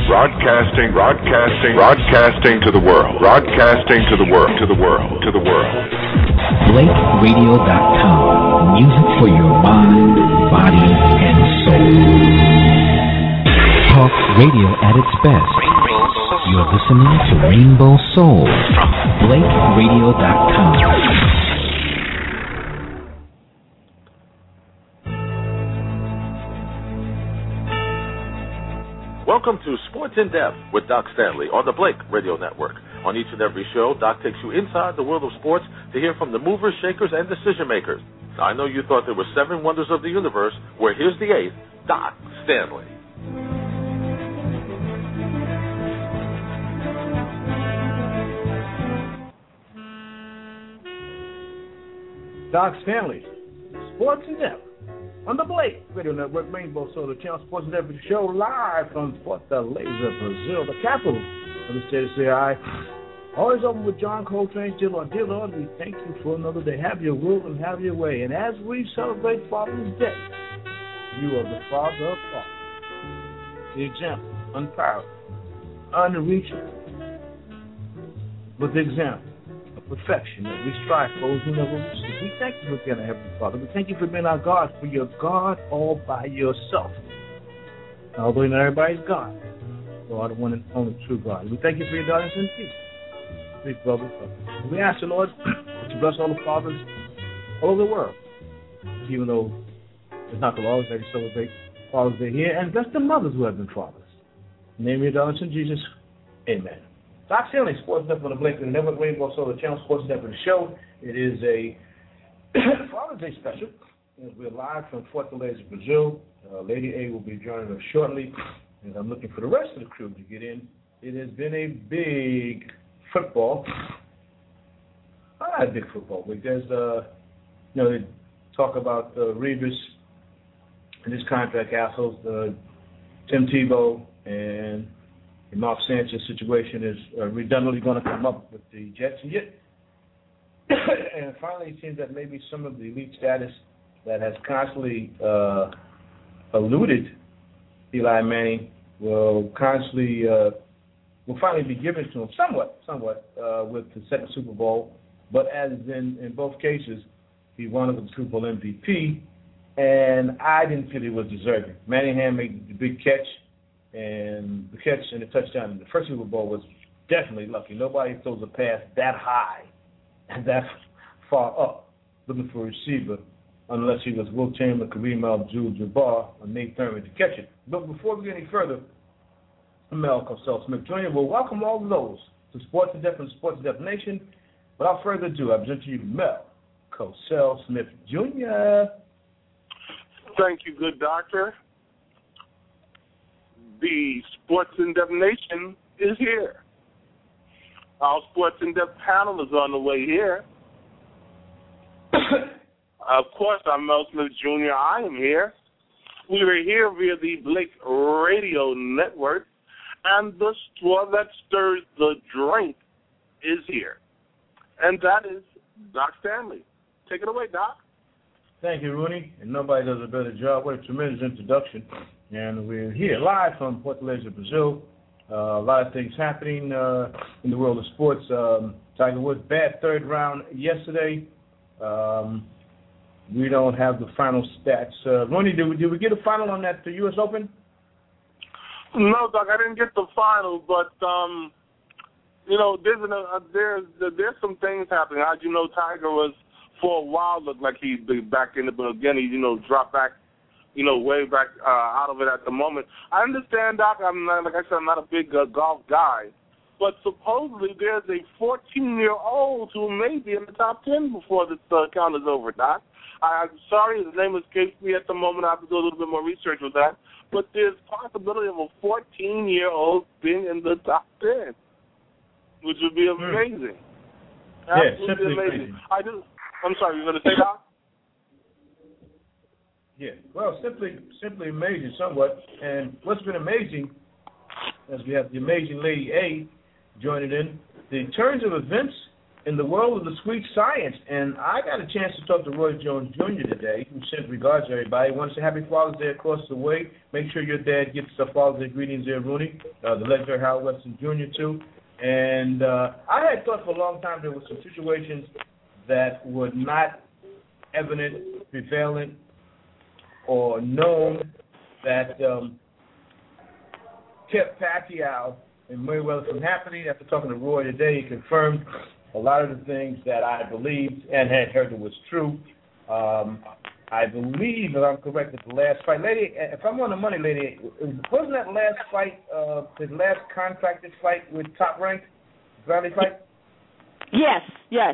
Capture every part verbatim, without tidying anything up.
Broadcasting, broadcasting, broadcasting to the world. Broadcasting to the world, to the world, to the world. Blake Radio dot com. Music for your mind, body, and soul. Talk radio at its best. You're listening to Rainbow Soul from Blake Radio dot com. Welcome to Sports in Depth with Doc Stanley on the Blake Radio Network. On each and every show, Doc takes you inside the world of sports to hear from the movers, shakers, and decision makers. Now, I know you thought there were seven wonders of the universe. Well, here's the eighth, Doc Stanley. Doc Stanley, Sports in Depth. On the Blake Radio Network, Rainbow Soul, the Channel Sports and Every Show, live from Fortaleza, Brazil, the capital of the state of C I. Always open with John Coltrane. Dear Lord, dear Lord, we thank you for another day. Have your will and have your way. And as we celebrate Father's Day, you are the Father of fathers, the example, unparalleled, unreachable, but the example perfection that we strive for who never reaches. We thank you for being our Heavenly Father. We thank you for being our God, for you're God all by yourself. Although not everybody's God, you are the one and only true God. We thank you for your daughters and peace. Please, brother, brother. We ask the Lord to bless all the fathers all over the world, even though it's not the laws that you celebrate Father's Day here, and bless the mothers who have been fathers. In the name of your daughters in Jesus, amen. Doc Stanley, Sports Network on the Blake and Network, Rainbow Soul, the Channel Sports Network Show. It is a Father's Day special. We're live from Fortaleza, Brazil. Uh, Lady A will be joining us shortly, and I'm looking for the rest of the crew to get in. It has been a big football. Not a big football week. There's, uh, you know, they talk about uh, Revis and his contract assholes, uh, Tim Tebow, and the Mark Sanchez situation is uh, redundantly going to come up with the Jets. And, yet, and finally, it seems that maybe some of the elite status that has constantly uh, eluded Eli Manning will constantly uh, will finally be given to him somewhat, somewhat uh, with the second Super Bowl. But as in, in both cases, he won with the Super Bowl M V P, and I didn't feel he was deserving. Manningham made the big catch. And the catch and the touchdown in the first Super Bowl was definitely lucky. Nobody throws a pass that high and that far up looking for a receiver unless he was Will Chamberlain, Kareem Abdul-Jabbar, or Nate Thurman to catch it. But before we get any further, Mel Cosell Smith Junior will welcome all of those to Sports in Depth and Sports in Depth Nation. Without further ado, I present to you Mel Cosell Smith Junior Thank you, good doctor. The Sports in Depth Nation is here. Our Sports in Depth panel is on the way here. Of course, I'm Mel Smith Junior I am here. We are here via the Blake Radio Network, and the straw that stirs the drink is here. And that is Doc Stanley. Take it away, Doc. Thank you, Rooney. And nobody does a better job. What a tremendous introduction. And we're here live from Fortaleza, Brazil. Uh, a lot of things happening uh, in the world of sports. Um, Tiger Woods, bad third round yesterday. Um, we don't have the final stats. Uh, Ronnie, did we, did we get a final on that the U S Open? No, Doc, I didn't get the final, but um, you know, there's an, uh, there's there's some things happening. As you know, Tiger was for a while looked like he'd be back in it, but again, he you know dropped back. You know, way back uh, out of it at the moment. I understand, Doc. I'm not, like I said, I'm not a big uh, golf guy, but supposedly there's a fourteen-year-old who may be in the top ten before this uh, count is over, Doc. I, I'm sorry, his name escapes me at the moment. I have to do a little bit more research with that. But there's possibility of a fourteen-year-old being in the top ten, which would be amazing. Mm. Yeah, simply amazing. amazing. I just, I'm sorry, you were going to say, Doc? Yeah, well, simply simply amazing somewhat. And what's been amazing, as we have the amazing Lady A joining in, the turns of events in the world of the sweet science, and I got a chance to talk to Roy Jones Junior today, who sent regards to everybody. Wants to happy Father's Day across the way. Make sure your dad gets the Father's Day greetings there, Rooney. Uh, the legendary Harold Weston Junior too. And uh, I had thought for a long time there were some situations that were not evident, prevalent, or known that um, kept Pacquiao and Mayweather from happening. After talking to Roy today, he confirmed a lot of the things that I believed and had heard that was true. Um, I believe, if I'm correct, that the last fight, lady, if I'm on the money, lady, wasn't that last fight, uh, his last contracted fight with Top Rank, Bradley fight? Yes, yes.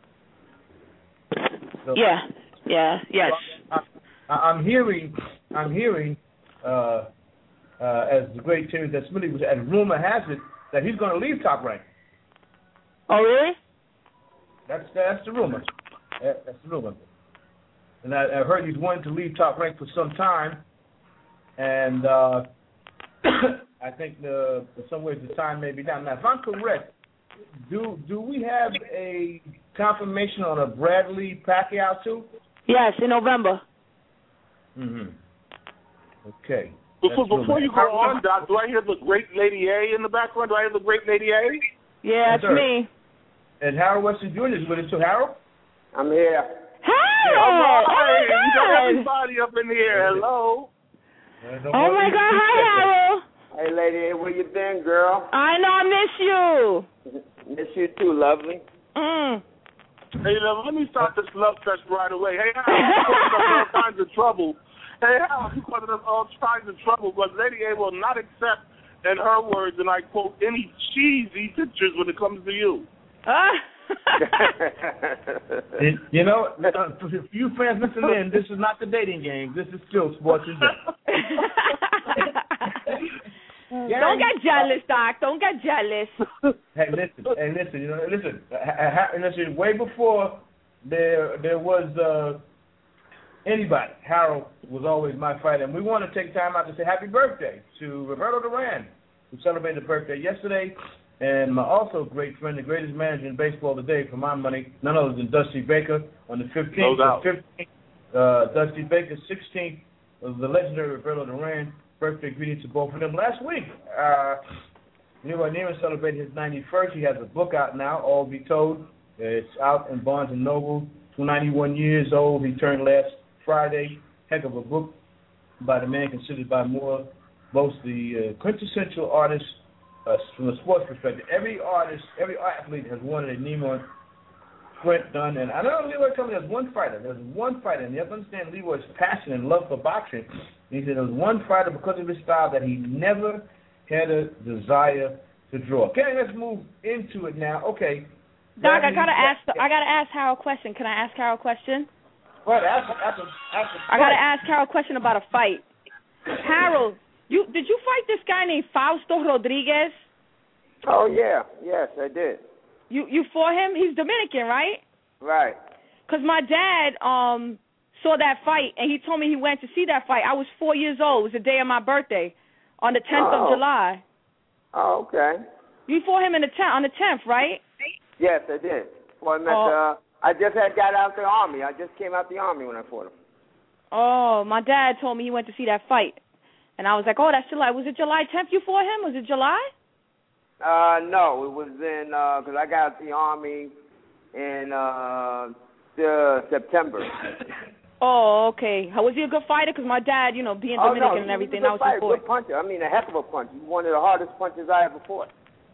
So, yeah, yeah, yes. I, I, I'm hearing, I'm hearing, uh, uh, as the great Timothy Smitty was, as rumor has it, that he's going to leave Top Rank. Oh, really? That's that's the rumor. That, that's the rumor. And I, I heard he's wanting to leave Top Rank for some time, and uh, I think the, in some ways the time may be down. Now, if I'm correct, do do we have a confirmation on a Bradley Pacquiao too? Yes, in November. Mm-hmm. Okay. Before, before you go on, Doc, do I hear the great Lady A in the background? Do I hear the great Lady A? Yeah, it's yes, me. And Harold Weston Junior is with us too. Harold? I'm here. Harold! All right. Oh, You got my everybody up in here. Hello. Uh, oh, my God. Hi, Harold. Hey, lady, where you been, girl? I know I miss you. Miss you too, lovely. Mm. Hey, now, let me start this love fest right away. Hey, Harold, you causing us all kinds of trouble. Hey, Harold, you causing us all kinds of trouble, but Lady A will not accept, in her words, and I quote, any cheesy pictures when it comes to you. Uh. You know, uh, for you fans listening in, this is not the dating game. This is still sports and Depth. Don't get jealous, Doc. Don't get jealous. Hey, listen. Hey, listen. You know, listen. And listen. Way before there, there was uh, anybody. Harold was always my fighter, and we want to take time out to say happy birthday to Roberto Duran, who celebrated a birthday yesterday. And my also great friend, the greatest manager in baseball today, for my money, none other than Dusty Baker on the fifteenth. No fifteenth, uh, Dusty Baker, sixteenth, of the legendary Roberto Duran. Birthday greetings to both of them. Last week, uh, Leroy Neiman celebrated his ninety-first. He has a book out now, All Be Told. It's out in Barnes and Noble. ninety-one years old. He turned last Friday. Heck of a book by the man considered by more, most the uh, quintessential artist. Uh, from a sports perspective, every artist, every athlete has wanted a Neiman sprint done, and I know Leroy told me there's one fighter. There's one fighter, and you have to understand Leroy's passion and love for boxing. He said there was one fighter because of his style that he never had a desire to draw. Okay, let's move into it now. Okay, Doc, I gotta ask. I gotta ask Harold a question. Can I ask Harold a question? Well, ask, ask, ask, I gotta ask Harold a question about a fight. Harold. You did you fight this guy named Fausto Rodriguez? Oh yeah, yes I did. You you fought him? He's Dominican, right? Right. Cause my dad um saw that fight and he told me he went to see that fight. I was four years old. It was the day of my birthday, on the tenth oh. of July. Oh okay. You fought him in the tenth on the tenth, right? Yes I did. Well, I met, oh. uh, I just had got out the army. I just came out the army when I fought him. Oh, my dad told me he went to see that fight. And I was like, oh, that's July. Was it July tenth you fought him? Was it July? Uh, no, it was in, because uh, I got out the Army in uh, the September. Oh, okay. How, was he a good fighter? Because my dad, you know, being oh, Dominican no, and everything, that was his boy. Good puncher. I mean, a heck of a puncher. He's one of the hardest punchers I ever fought.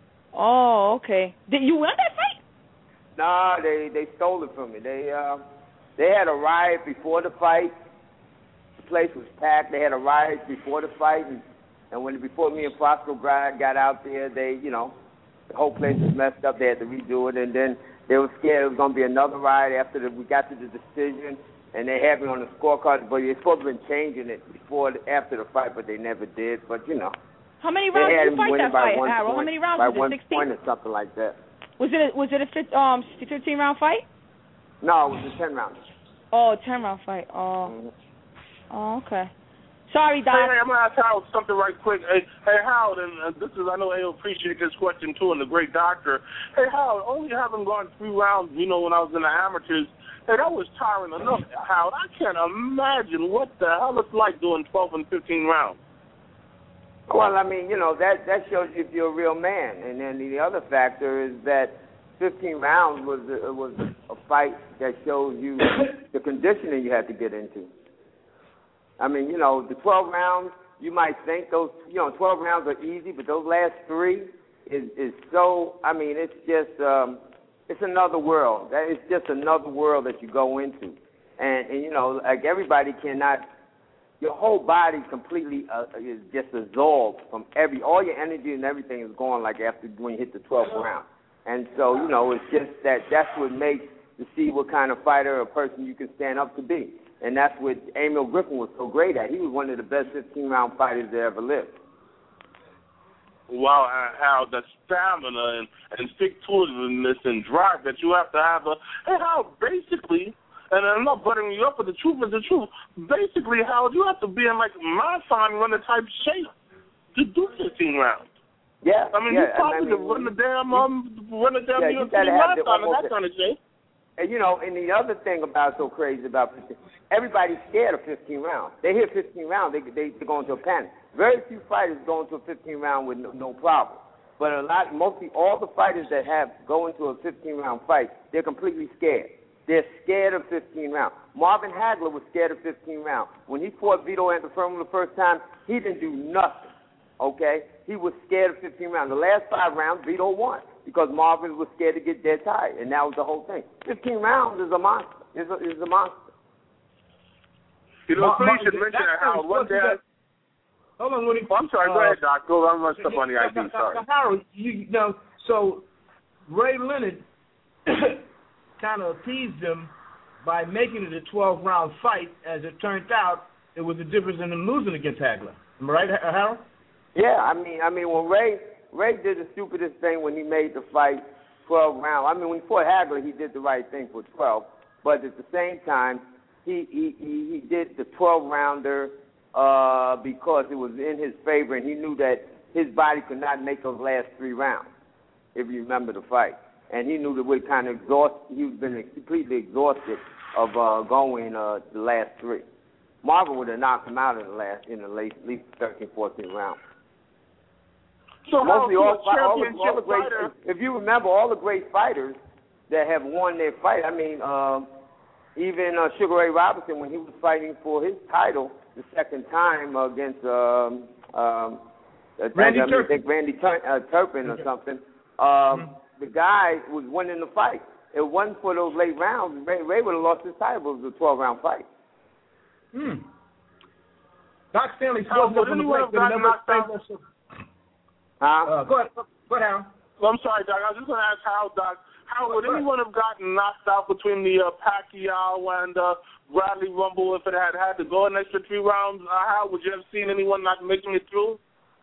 Oh, okay. Did you win that fight? Nah, they, they stole it from me. They, uh, they had a riot before the fight. Place was packed. They had a riot before the fight, and, and when before me and Fosco Bride got out there, they, you know, the whole place was messed up. They had to redo it, and then they were scared it was going to be another riot after the, we got to the decision, and they had me on the scorecard. But they're supposed to have been changing it before, after the fight, but they never did. But you know, how many rounds did you fight that fight, Harold? How many rounds by was it? one sixteen point or something like that. Was it a, was it a um fifteen round fight? No, it was a ten round. Oh, ten round fight. Oh. Mm-hmm. Oh, okay. Sorry, Doc. Hey, hey, I'm going to ask Howard something right quick. Hey, hey Howard, and uh, this is, I know he'll appreciate this question, too, and the great doctor. Hey, Howard, only having gone three rounds, you know, when I was in the amateurs, hey, that was tiring enough, Howard. I can't imagine what the hell it's like doing twelve and fifteen rounds. Well, I mean, you know, that, that shows you if you're a real man. And then the other factor is that fifteen rounds was a, was a fight that shows you the conditioning you had to get into. I mean, you know, the twelve rounds, you might think those, you know, twelve rounds are easy, but those last three is, is so, I mean, it's just, um, it's another world. That is just another world that you go into. And, and, you know, like everybody cannot, your whole body completely uh, is just absorbed from every, all your energy and everything is gone like after when you hit the twelfth round. And so, you know, it's just that that's what makes to see what kind of fighter or person you can stand up to be. And that's what Emil Griffin was so great at. He was one of the best fifteen-round fighters that ever lived. Wow, how the stamina and, and stick-to-itiveness and drive that you have to have. A, and how basically, and I'm not buttering you up, but the truth is the truth, basically, how you have to be in, like, marathon runner type shape to do fifteen rounds. Yeah, I mean, yeah, you probably I mean, could run the damn, um, run the damn yeah, U F C marathon in that kind of shape. And, you know, and the other thing about so crazy about fifteen, everybody's scared of fifteen rounds. They hear fifteen rounds, they, they, they go into a panic. Very few fighters go into a fifteen round with no, no problem. But a lot, mostly all the fighters that have go into a fifteen round fight, they're completely scared. They're scared of fifteen rounds. Marvin Hagler was scared of fifteen rounds. When he fought Vito Antuofermo the first time, he didn't do nothing, okay? He was scared of fifteen rounds. The last five rounds, Vito won because Marvin was scared to get dead tired, and that was the whole thing. fifteen rounds is a monster. Is a, is a monster. You know, so you should mention that, Howard. One day, hold on, Woody. Oh, I'm sorry. Go uh, ahead, Doc. Go. I'm going to step on the I D. Sorry. Harold, you know, so Ray Leonard kind of teased him by making it a twelve-round fight. As it turned out, it was a difference in him losing against Hagler. Am I right, Harold? Yeah, I mean, I mean, when Ray Ray did the stupidest thing when he made the fight twelve rounds. I mean, when he fought Hagler, he did the right thing for twelve. But at the same time, he he he, he did the twelve-rounder uh, because it was in his favor, and he knew that his body could not make those last three rounds, if you remember the fight. And he knew that we kind of exhausted, he was been completely exhausted of uh, going uh, the last three. Marvin would have knocked him out in the last, in the late, at least thirteen, fourteen rounds. So Mostly all, all, all, the, all the great, if you remember all the great fighters that have won their fight, I mean, um, even uh, Sugar Ray Robinson, when he was fighting for his title the second time against um, um, Randy I mean, Turpin, Randy Tur- uh, Turpin or something, um, mm-hmm. the guy was winning the fight. It wasn't for those late rounds. Ray, Ray would have lost his title. It was a twelve-round fight. Hmm. Doc Stanley How spoke up on the break. Huh? Uh, go ahead, go ahead, Harold. Well, I'm sorry, Doc. I was just going to ask how, Doc, how would anyone have gotten knocked out between the uh, Pacquiao and uh, Bradley Rumble if it had had to go an extra three rounds? Uh, how would you have seen anyone not making it through?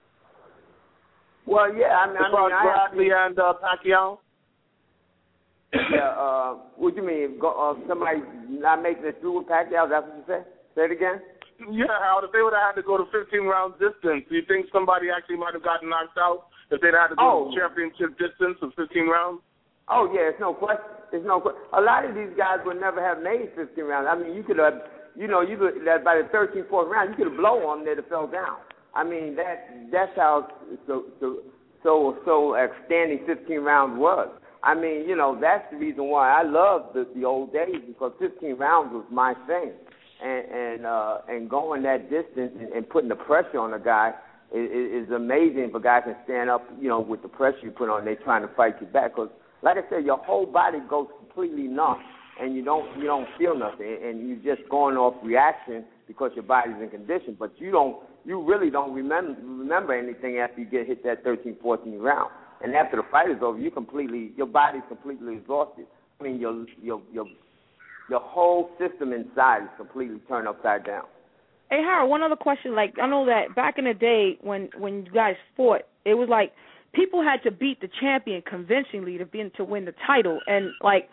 Well, yeah, I mean, as far I mean, as Bradley I, and uh, Pacquiao. Yeah. Uh, what do you mean? Go, uh, somebody not making it through with Pacquiao? That's what you say? Say it again. Yeah, Howard, if they would have had to go to fifteen-round distance, do you think somebody actually might have gotten knocked out if they'd had to go oh. to championship distance of fifteen rounds? Oh, yeah, it's no question. It's no question. A lot of these guys would never have made fifteen rounds. I mean, you could have, you know, you could, by the thirteenth, fourth round, you could have blown on them that fell down. I mean, that that's how so so so, so outstanding fifteen rounds was. I mean, you know, that's the reason why I love the, the old days, because fifteen rounds was my thing. And and, uh, and going that distance and, and putting the pressure on a guy is, is amazing if a guy can stand up, you know, with the pressure you put on, they trying to fight you back. Because, like I said, your whole body goes completely numb, and you don't you don't feel nothing, and you're just going off reaction because your body's in condition. But you don't you really don't remember remember anything after you get hit that thirteenth, fourteenth round. And after the fight is over, you completely your body's completely exhausted. I mean, your your your your whole system inside is completely turned upside down. Hey, Harold, one other question. Like, I know that back in the day when, when you guys fought, it was like people had to beat the champion convincingly to be to win the title. And, like,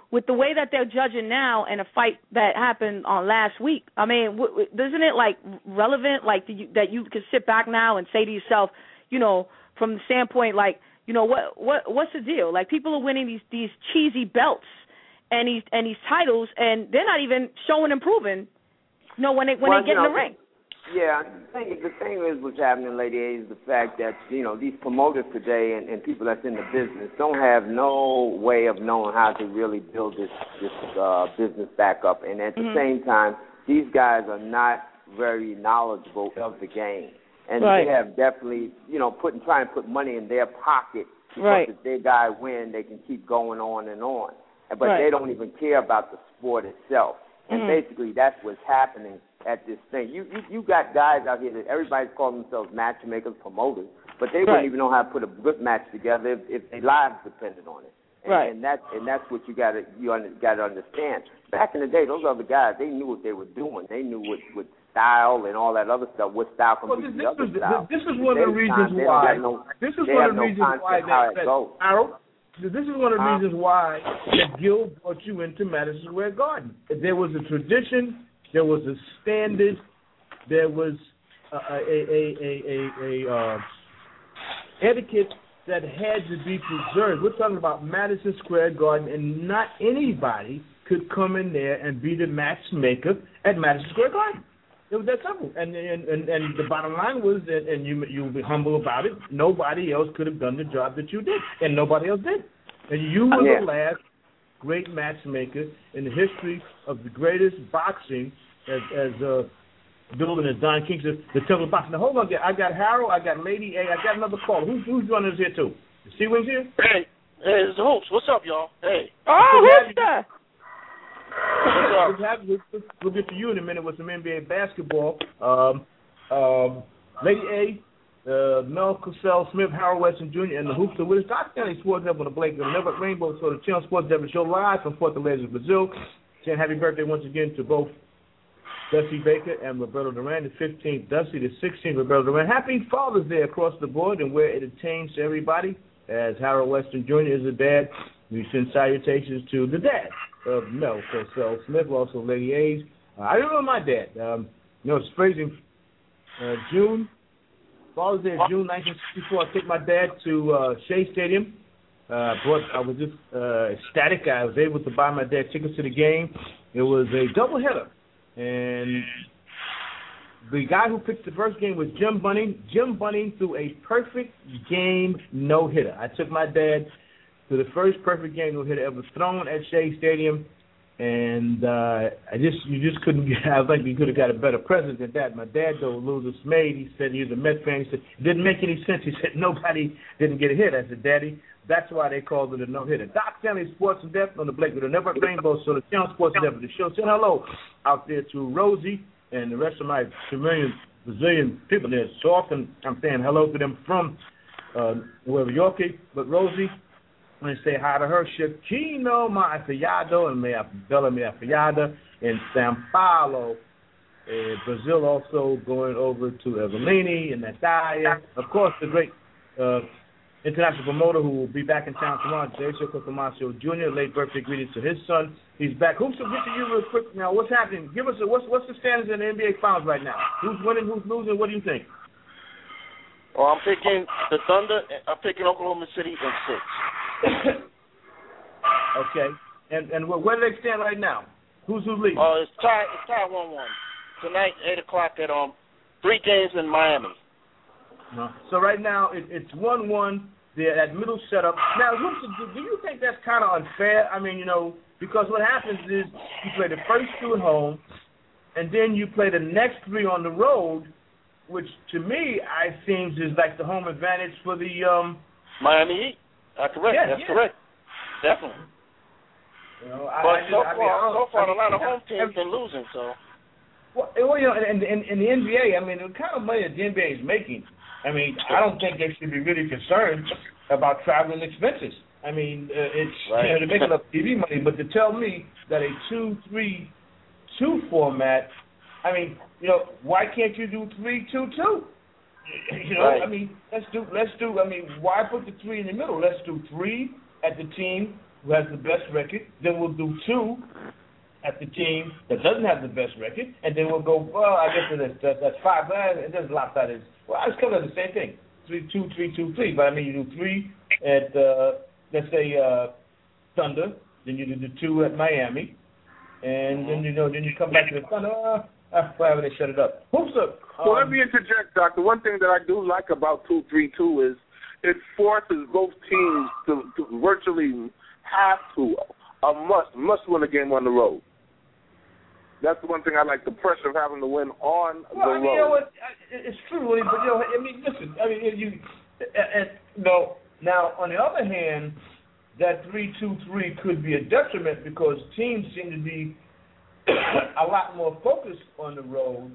with the way that they're judging now and a fight that happened on last week, I mean, w- w- isn't it like relevant, like that you, that you can sit back now and say to yourself, you know, from the standpoint, like, you know, what what what's the deal? Like, people are winning these these cheesy belts and these and these titles, and they're not even showing and proving, you know, when they when well, they get you know, in the ring. Yeah, the thing, the thing is what's happening, Lady A, is the fact that, you know, these promoters today and, and people that's in the business don't have no way of knowing how to really build this, this uh, business back up. And at the mm-hmm. same time, these guys are not very knowledgeable of the game. And right. they have definitely, you know, put, trying to put money in their pocket because right. if their guy win, they can keep going on and on. But right. they don't even care about the sport itself. And mm-hmm. basically that's what's happening at this thing. You, you you got guys out here that everybody's calling themselves matchmakers, promoters, but they right. wouldn't even know how to put a good match together if, if their lives depended on it. And, right. and that's and that's what you got to you under, got to understand. Back in the day, those other guys, they knew what they were doing. They knew what, what style and all that other stuff. What style well, competes this, with other this, style. This is one of the reasons time, why. No, this is one of the no reasons why that, that, that Harold, this is one of the huh? reasons why that Gil brought you into Madison Square Garden. There was a tradition. There was a standard. There was a, a, a, a, a, a uh, etiquette that had to be preserved. We're talking about Madison Square Garden, and not anybody could come in there and be the matchmaker at Madison Square Garden. It was that simple. And and, and, and the bottom line was, that, and you you'll be humble about it, nobody else could have done the job that you did, and nobody else did. And you were yeah. the last great matchmaker in the history of the greatest boxing, as as uh, Bill and as Don King said, the Temple of Boxing. Now hold on, I got Harold, I got Lady A, I got another caller. Who's who's joining us here too? The Sea Wings here? Hey, hey, it's the Hoops. What's up, y'all? Hey. Oh, Hoopster. What's up? We'll, we'll get to you in a minute with some N B A basketball. Um, um, Lady A, uh, Mel Cassell Smith, Harold Weston Junior, and the Hoopster with us. Doc Stanley Sports Network on the Blake Network Rainbow, so the Channel Sports Network show live from Fortaleza, Brazil. Saying happy birthday once again to both Dusty Baker and Roberto Duran, the fifteenth Dusty, the sixteenth Roberto Duran. Happy Father's Day across the board, and where it attains to everybody. As Harold Weston Junior is a dad, we send salutations to the dad of Mel Cassell Smith, also Lady A's. Uh, I remember my dad. Um, you know, it's crazy. Uh, June, Father's Day of June nineteen sixty-four, I took my dad to uh, Shea Stadium. Uh, brought, I was just uh, ecstatic. I was able to buy my dad tickets to the game. It was a doubleheader. And the guy who picked the first game was Jim Bunning. Jim Bunning threw a perfect game no-hitter. I took my dad to the first perfect game no-hitter ever thrown at Shea Stadium, and uh, I just you just couldn't get. I think you could have got a better present than that. My dad, though, Louis Smaid, he said he was a Met fan. He said it didn't make any sense. He said nobody didn't get a hit. I said, Daddy, that's why they called it a no-hitter. Doc Stanley Sports in Depth on the Blake with the Network Rainbow, so the Channel Sports in Depth. The show. Say hello out there to Rosie and the rest of my Brazilian Brazilian people there. So often I'm saying hello to them from uh, Nueva York. But Rosie, I'm going to say hi to her. Chiquino, my affiado, and Mea Bella, Mea Affiada in Sao Paulo, uh, Brazil. Also going over to Evelini and Natalia. Of course, the great uh, international promoter who will be back in town tomorrow, Jason Tomasio Junior Late birthday greetings to his son. He's back. Hoops, will get to you real quick now. What's happening? Give us a, what's what's the standings in the N B A Finals right now? Who's winning? Who's losing? What do you think? Well, I'm picking the Thunder. I'm picking Oklahoma City in six. Okay. And and where, where do they stand right now? Who's who's leading? Oh, uh, it's tied. It's tied one one tonight, eight o'clock at um three games in Miami. No. So right now it, it's one one. That middle setup. Now, do you think that's kind of unfair? I mean, you know, because what happens is you play the first two at home, and then you play the next three on the road, which to me, I seems is like the home advantage for the um, Miami Heat. That's correct. Yeah, that's yeah. correct. Definitely. You know, but I, so I, far, I mean, so far, I mean, a lot of home every, teams been losing. So. Well, you know, and in, in the N B A, I mean, the kind of money that the N B A is making. I mean, I don't think they should be really concerned about traveling expenses. I mean, uh, it's right. you know, they're making up T V money, but to tell me that a two three two format, I mean, you know, why can't you do three two two? You know, right. I mean, let's do let's do. I mean, why put the three in the middle? Let's do three at the team who has the best record. Then we'll do two at the team that doesn't have the best record, and then we'll go. Well, I guess that's that's, that's five. But it doesn't lopsided. Well, it's kind of the same thing. Three, two, three, two, three. But I mean, you do three at uh, let's say uh, Thunder, then you do the two at Miami, and mm-hmm. then you know, then you come back to the Thunder. Uh, uh, whatever they shut it up. Hoops up. Well, um, let me interject, Doctor. One thing that I do like about two three two is it forces both teams to, to virtually have to a must must win a game on the road. That's the one thing I like, the pressure of having to win on well, the I mean, road. You know what? It's true, but you know, I mean, listen. I mean, if you and, and no. Now, on the other hand, that three two three could be a detriment because teams seem to be a lot more focused on the road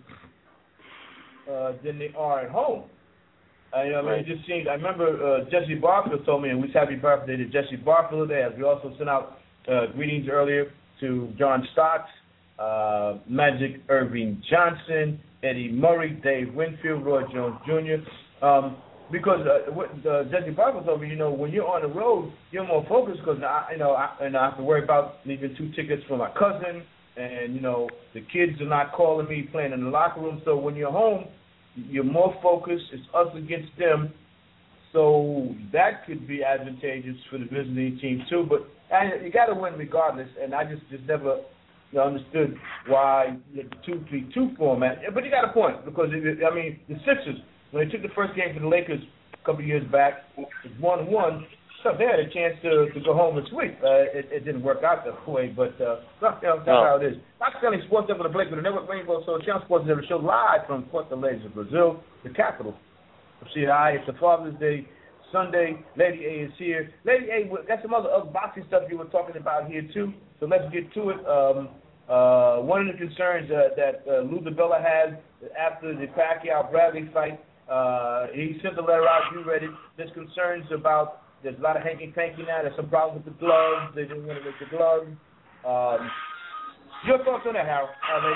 uh, than they are at home. I, I mean, right. it just seems. I remember uh, Jesse Barfield told me, and we said happy birthday to Jesse Barfield today. As we also sent out uh, greetings earlier to John Stocks, uh, Magic Irving Johnson, Eddie Murray, Dave Winfield, Roy Jones Junior Um, because uh, what, uh, Jesse Barfield told me, you know, when you're on the road, you're more focused because I, you know, I, and I have to worry about leaving two tickets for my cousin, and you know, the kids are not calling me playing in the locker room. So when you're home, you're more focused. It's us against them. So that could be advantageous for the visiting team too. But and you got to win regardless. And I just, just never you know, understood why the two three two format. But you got a point because it, I mean the Sixers when they took the first game for the Lakers a couple of years back, it was one one. So they had a chance to, to go home and sweep. Uh, it, it didn't work out that way, but uh, that's, that's no. how it is. Doctor Stanley, Sports Up on the Blake with the Network Rainbow Soul Channel Sports Never Show live from Fortaleza, Brazil, the capital of C I. It's the Father's Day Sunday. Lady A is here. Lady A, got some other, other boxing stuff you were talking about here too. So let's get to it. Um, uh, one of the concerns uh, that uh, Lou DiBella had after the Pacquiao Bradley fight, uh, he sent the letter out. You read it. There's concerns about. There's a lot of hanky-panky now. There's some problems with the gloves. They didn't want to make the gloves. Um, your thoughts on that, Harold?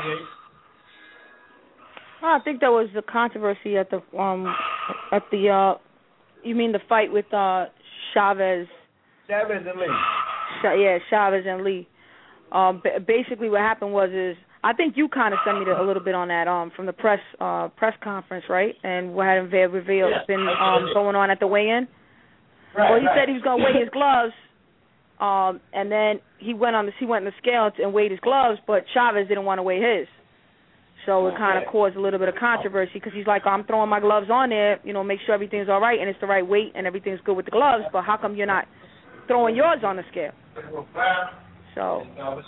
I think there was a controversy at the um at the uh you mean the fight with uh Chavez. Chavez and Lee. Ch- yeah, Chavez and Lee. Um, b- basically, what happened was is I think you kind of sent me a little bit on that um from the press uh press conference, right? And what had revealed yeah, been um going on at the weigh-in. Right, well, he right. said he was going to weigh his gloves, um, and then he went on the he went in the scale and weighed his gloves, but Chavez didn't want to weigh his. So it kind of okay. caused a little bit of controversy because he's like, I'm throwing my gloves on there, you know, make sure everything's all right and it's the right weight and everything's good with the gloves, but how come you're not throwing yours on the scale? So.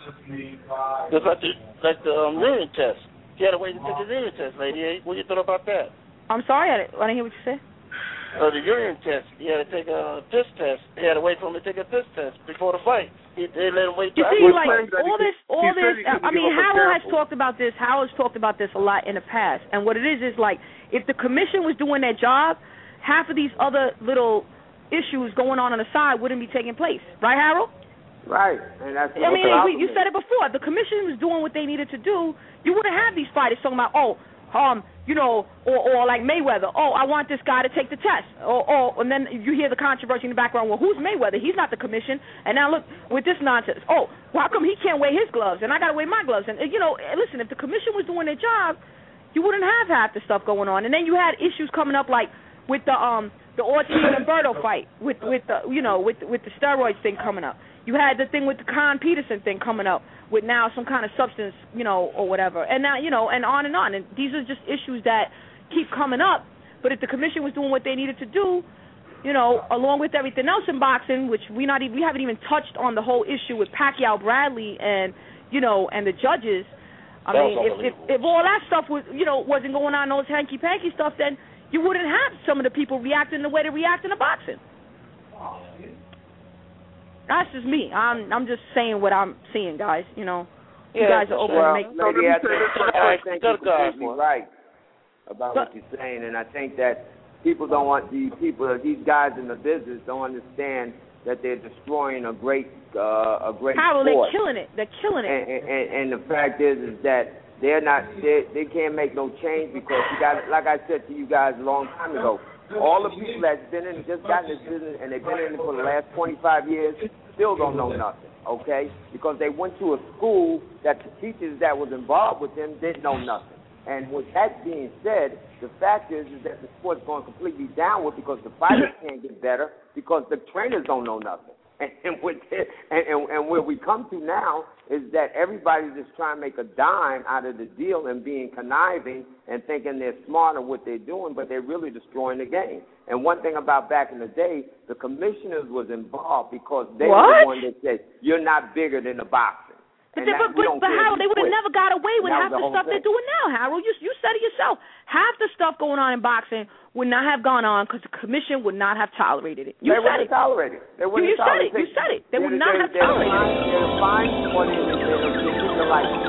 Just like the, like the um, urine test. He had a way to take his urine test, lady. What do you thought about that? I'm sorry, I didn't, I didn't hear what you said. Uh, the urine test. He had to take a piss test. He had to wait for him to take a piss test before the fight. He, they let him wait. You see, like all this, all this. I mean, Howell has talked about this. Howell's talked about this a lot in the past. And what it is is like, if the commission was doing their job, half of these other little issues going on on the side wouldn't be taking place, right, Harold? Right, and that's. I mean, we, you said it before. If the commission was doing what they needed to do, you wouldn't have these fighters talking about, oh. Um, you know, or, or like Mayweather. Oh, I want this guy to take the test. Or, or and then you hear the controversy in the background. Well, who's Mayweather? He's not the commission. And now look with this nonsense. Oh, well, how come he can't weigh his gloves and I got to weigh my gloves? And you know, listen, if the commission was doing their job, you wouldn't have half the stuff going on. And then you had issues coming up like with the um the Ortiz and Berto fight with with the you know with with the steroids thing coming up. You had the thing with the Con Peterson thing coming up with now some kind of substance, you know, or whatever. And now, you know, and on and on. And these are just issues that keep coming up. But if the commission was doing what they needed to do, you know, along with everything else in boxing, which we not even, we haven't even touched on the whole issue with Pacquiao Bradley and, you know, and the judges. I mean, if, if if all that stuff was, you know, wasn't going on, those hanky-panky stuff, then you wouldn't have some of the people reacting the way they react in the boxing. That's just me. I'm I'm just saying what I'm seeing, guys. You know, you yeah, guys are open well, to make. Lady, I think, I think you're completely right about what you're saying, and I think that people don't want these people, these guys in the business, don't understand that they're destroying a great, uh, a great How, sport. they're killing it. They're killing it. And, and, and the fact is, is that they're not, they they can't make no change because you got, like I said to you guys a long time ago, All the people that's been in, just got in this business, and they've been in it for the last twenty-five years, still don't know nothing, okay? Because they went to a school that the teachers that was involved with them didn't know nothing. And with that being said, the fact is, is that the sport's going completely downward because the fighters can't get better because the trainers don't know nothing. And, and, with it, and, and, and where we come to now is that everybody's just trying to make a dime out of the deal and being conniving and thinking they're smart on what they're doing, but they're really destroying the game. And one thing about back in the day, the commissioners was involved because they what? were the one that said, you're not bigger than the boxing. But, that, but, but, but Harold, they would have never got away with half the, the stuff thing. They're doing now, Harold. You, you said it yourself. Half the stuff going on in boxing would not have gone on because the commission would not have tolerated it. You they said wouldn't tolerate it. They wouldn't you, you said it. it. You said it. They they're, would not they're, have they're tolerated fine, it. They're fine for it. They're keeping the light.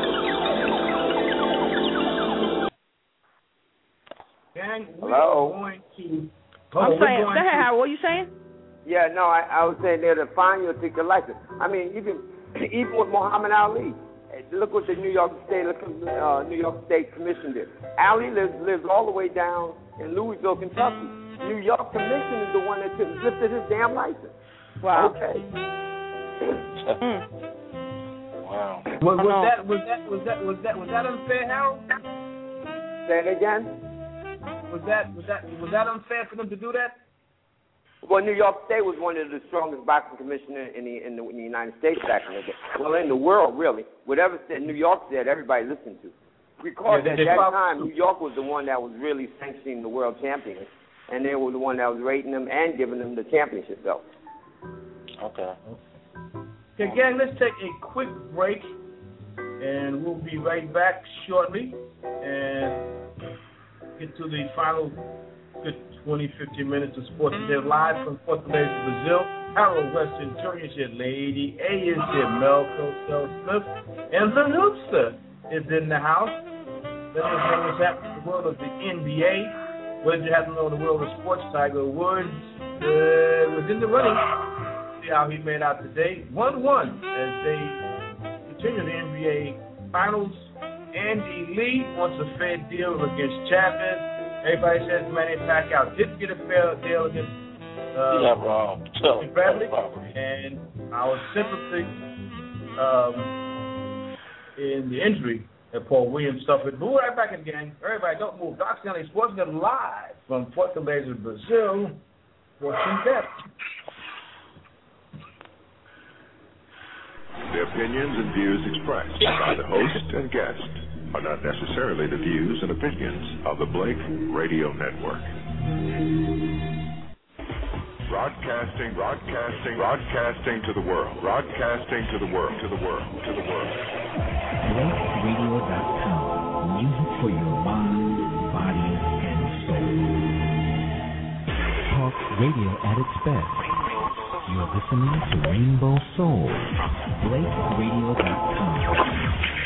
Gang, Hello? Going to, oh, I'm saying, go ahead, Harold. What are you saying? Yeah, no, I, I was saying they're to fine you or take your license. I mean, even even with Muhammad Ali. Look what the New York State uh, New York State Commission did. Ali lives lives all the way down in Louisville, Kentucky. New York Commission is the one that took, lifted his damn license. Wow. Okay. mm. Wow. Was, was that was that was that was that was that unfair, Harold? Say it again. Was that was that was that unfair for them to do that? Well, New York State was one of the strongest boxing commissioners in the, in the in the United States back in the day. Well, in the world, really. Whatever said New York said, everybody listened to. Because yeah, at that time, New York was the one that was really sanctioning the world champions, and they were the one that was rating them and giving them the championship belt. Okay. Okay, gang, let's take a quick break, and we'll be right back shortly and get to the final twenty, fifteen minutes of sports today live from Fortaleza, Brazil. Harold Weston Junior is here. Lady A is here. Melco Smith. And the Noopster is in the house. Let us know what's happening in the world of the N B A. What did you happen to know in the world of sports? Tiger Woods uh, was in the running. See how he made out today. one one as they continue the N B A Finals. Andy Lee wants a fair deal against Chapman. Everybody says Manny Pacquiao did get a fair deal against uh, yeah, Rob. Bradley, and our sympathy um, in the injury that Paul Williams suffered. But we're right back in the game. Everybody, don't move. Doc Stanley Sports Net live from Fortaleza, Brazil. Sports in depth. The opinions and views expressed by the host and guest are not necessarily the views and opinions of the Blake Radio Network. Broadcasting, broadcasting, broadcasting to the world. Broadcasting to the world, to the world, to the world. Blake Radio dot com. Music for your mind, body, and soul. Talk radio at its best. You're listening to Rainbow Soul. Blake Radio dot com.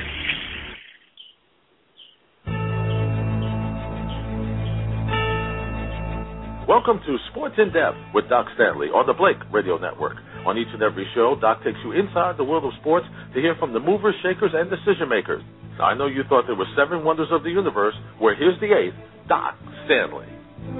Welcome to Sports in Depth with Doc Stanley on the Blake Radio Network. On each and every show, Doc takes you inside the world of sports to hear from the movers, shakers, and decision makers. Now, I know you thought there were seven wonders of the universe. Well, here's the eighth, Doc Stanley.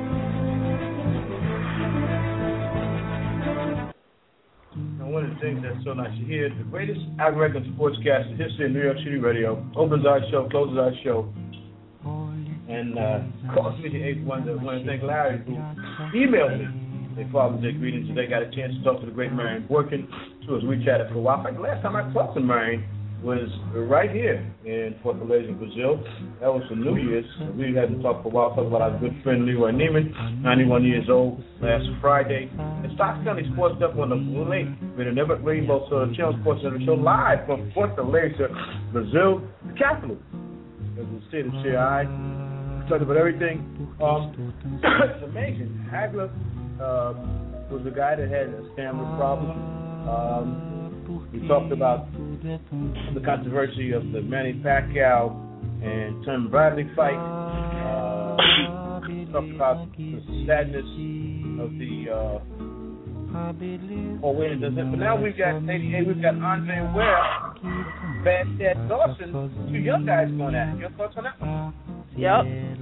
Now, one of the things that's so nice to hear, the greatest African sportscast in history in New York City radio, opens our show, closes our show, and uh, calls me the eighth wonder. I want to thank Larry, who emailed me their Father's Day greetings today. Got a chance to talk to the great Marion Working. So as we chatted for a while. In fact, the last time I talked to Marion was right here in Fortaleza, Brazil. That was for New Year's. We hadn't talked for a while. Talked about our good friend Leroy Neiman, ninety-one years old, last Friday. And Stock County Sports Stuff on the Lake with a Never Rainbow Soul Channel Sports Center show live from Fortaleza, Brazil, the capital of the state of C I. Talked about everything. Um, it's amazing. Hagler uh, was a guy that had a stamina problem. Um, we talked about the controversy of the Manny Pacquiao and Tim Bradley fight. Uh, we talked about the sadness of the. Uh, oh wait, it doesn't. But now we've got Lady A, we've got Andre Ware, Bad Dad Dawson, two young guys going at it. Your thoughts on that one? Yep.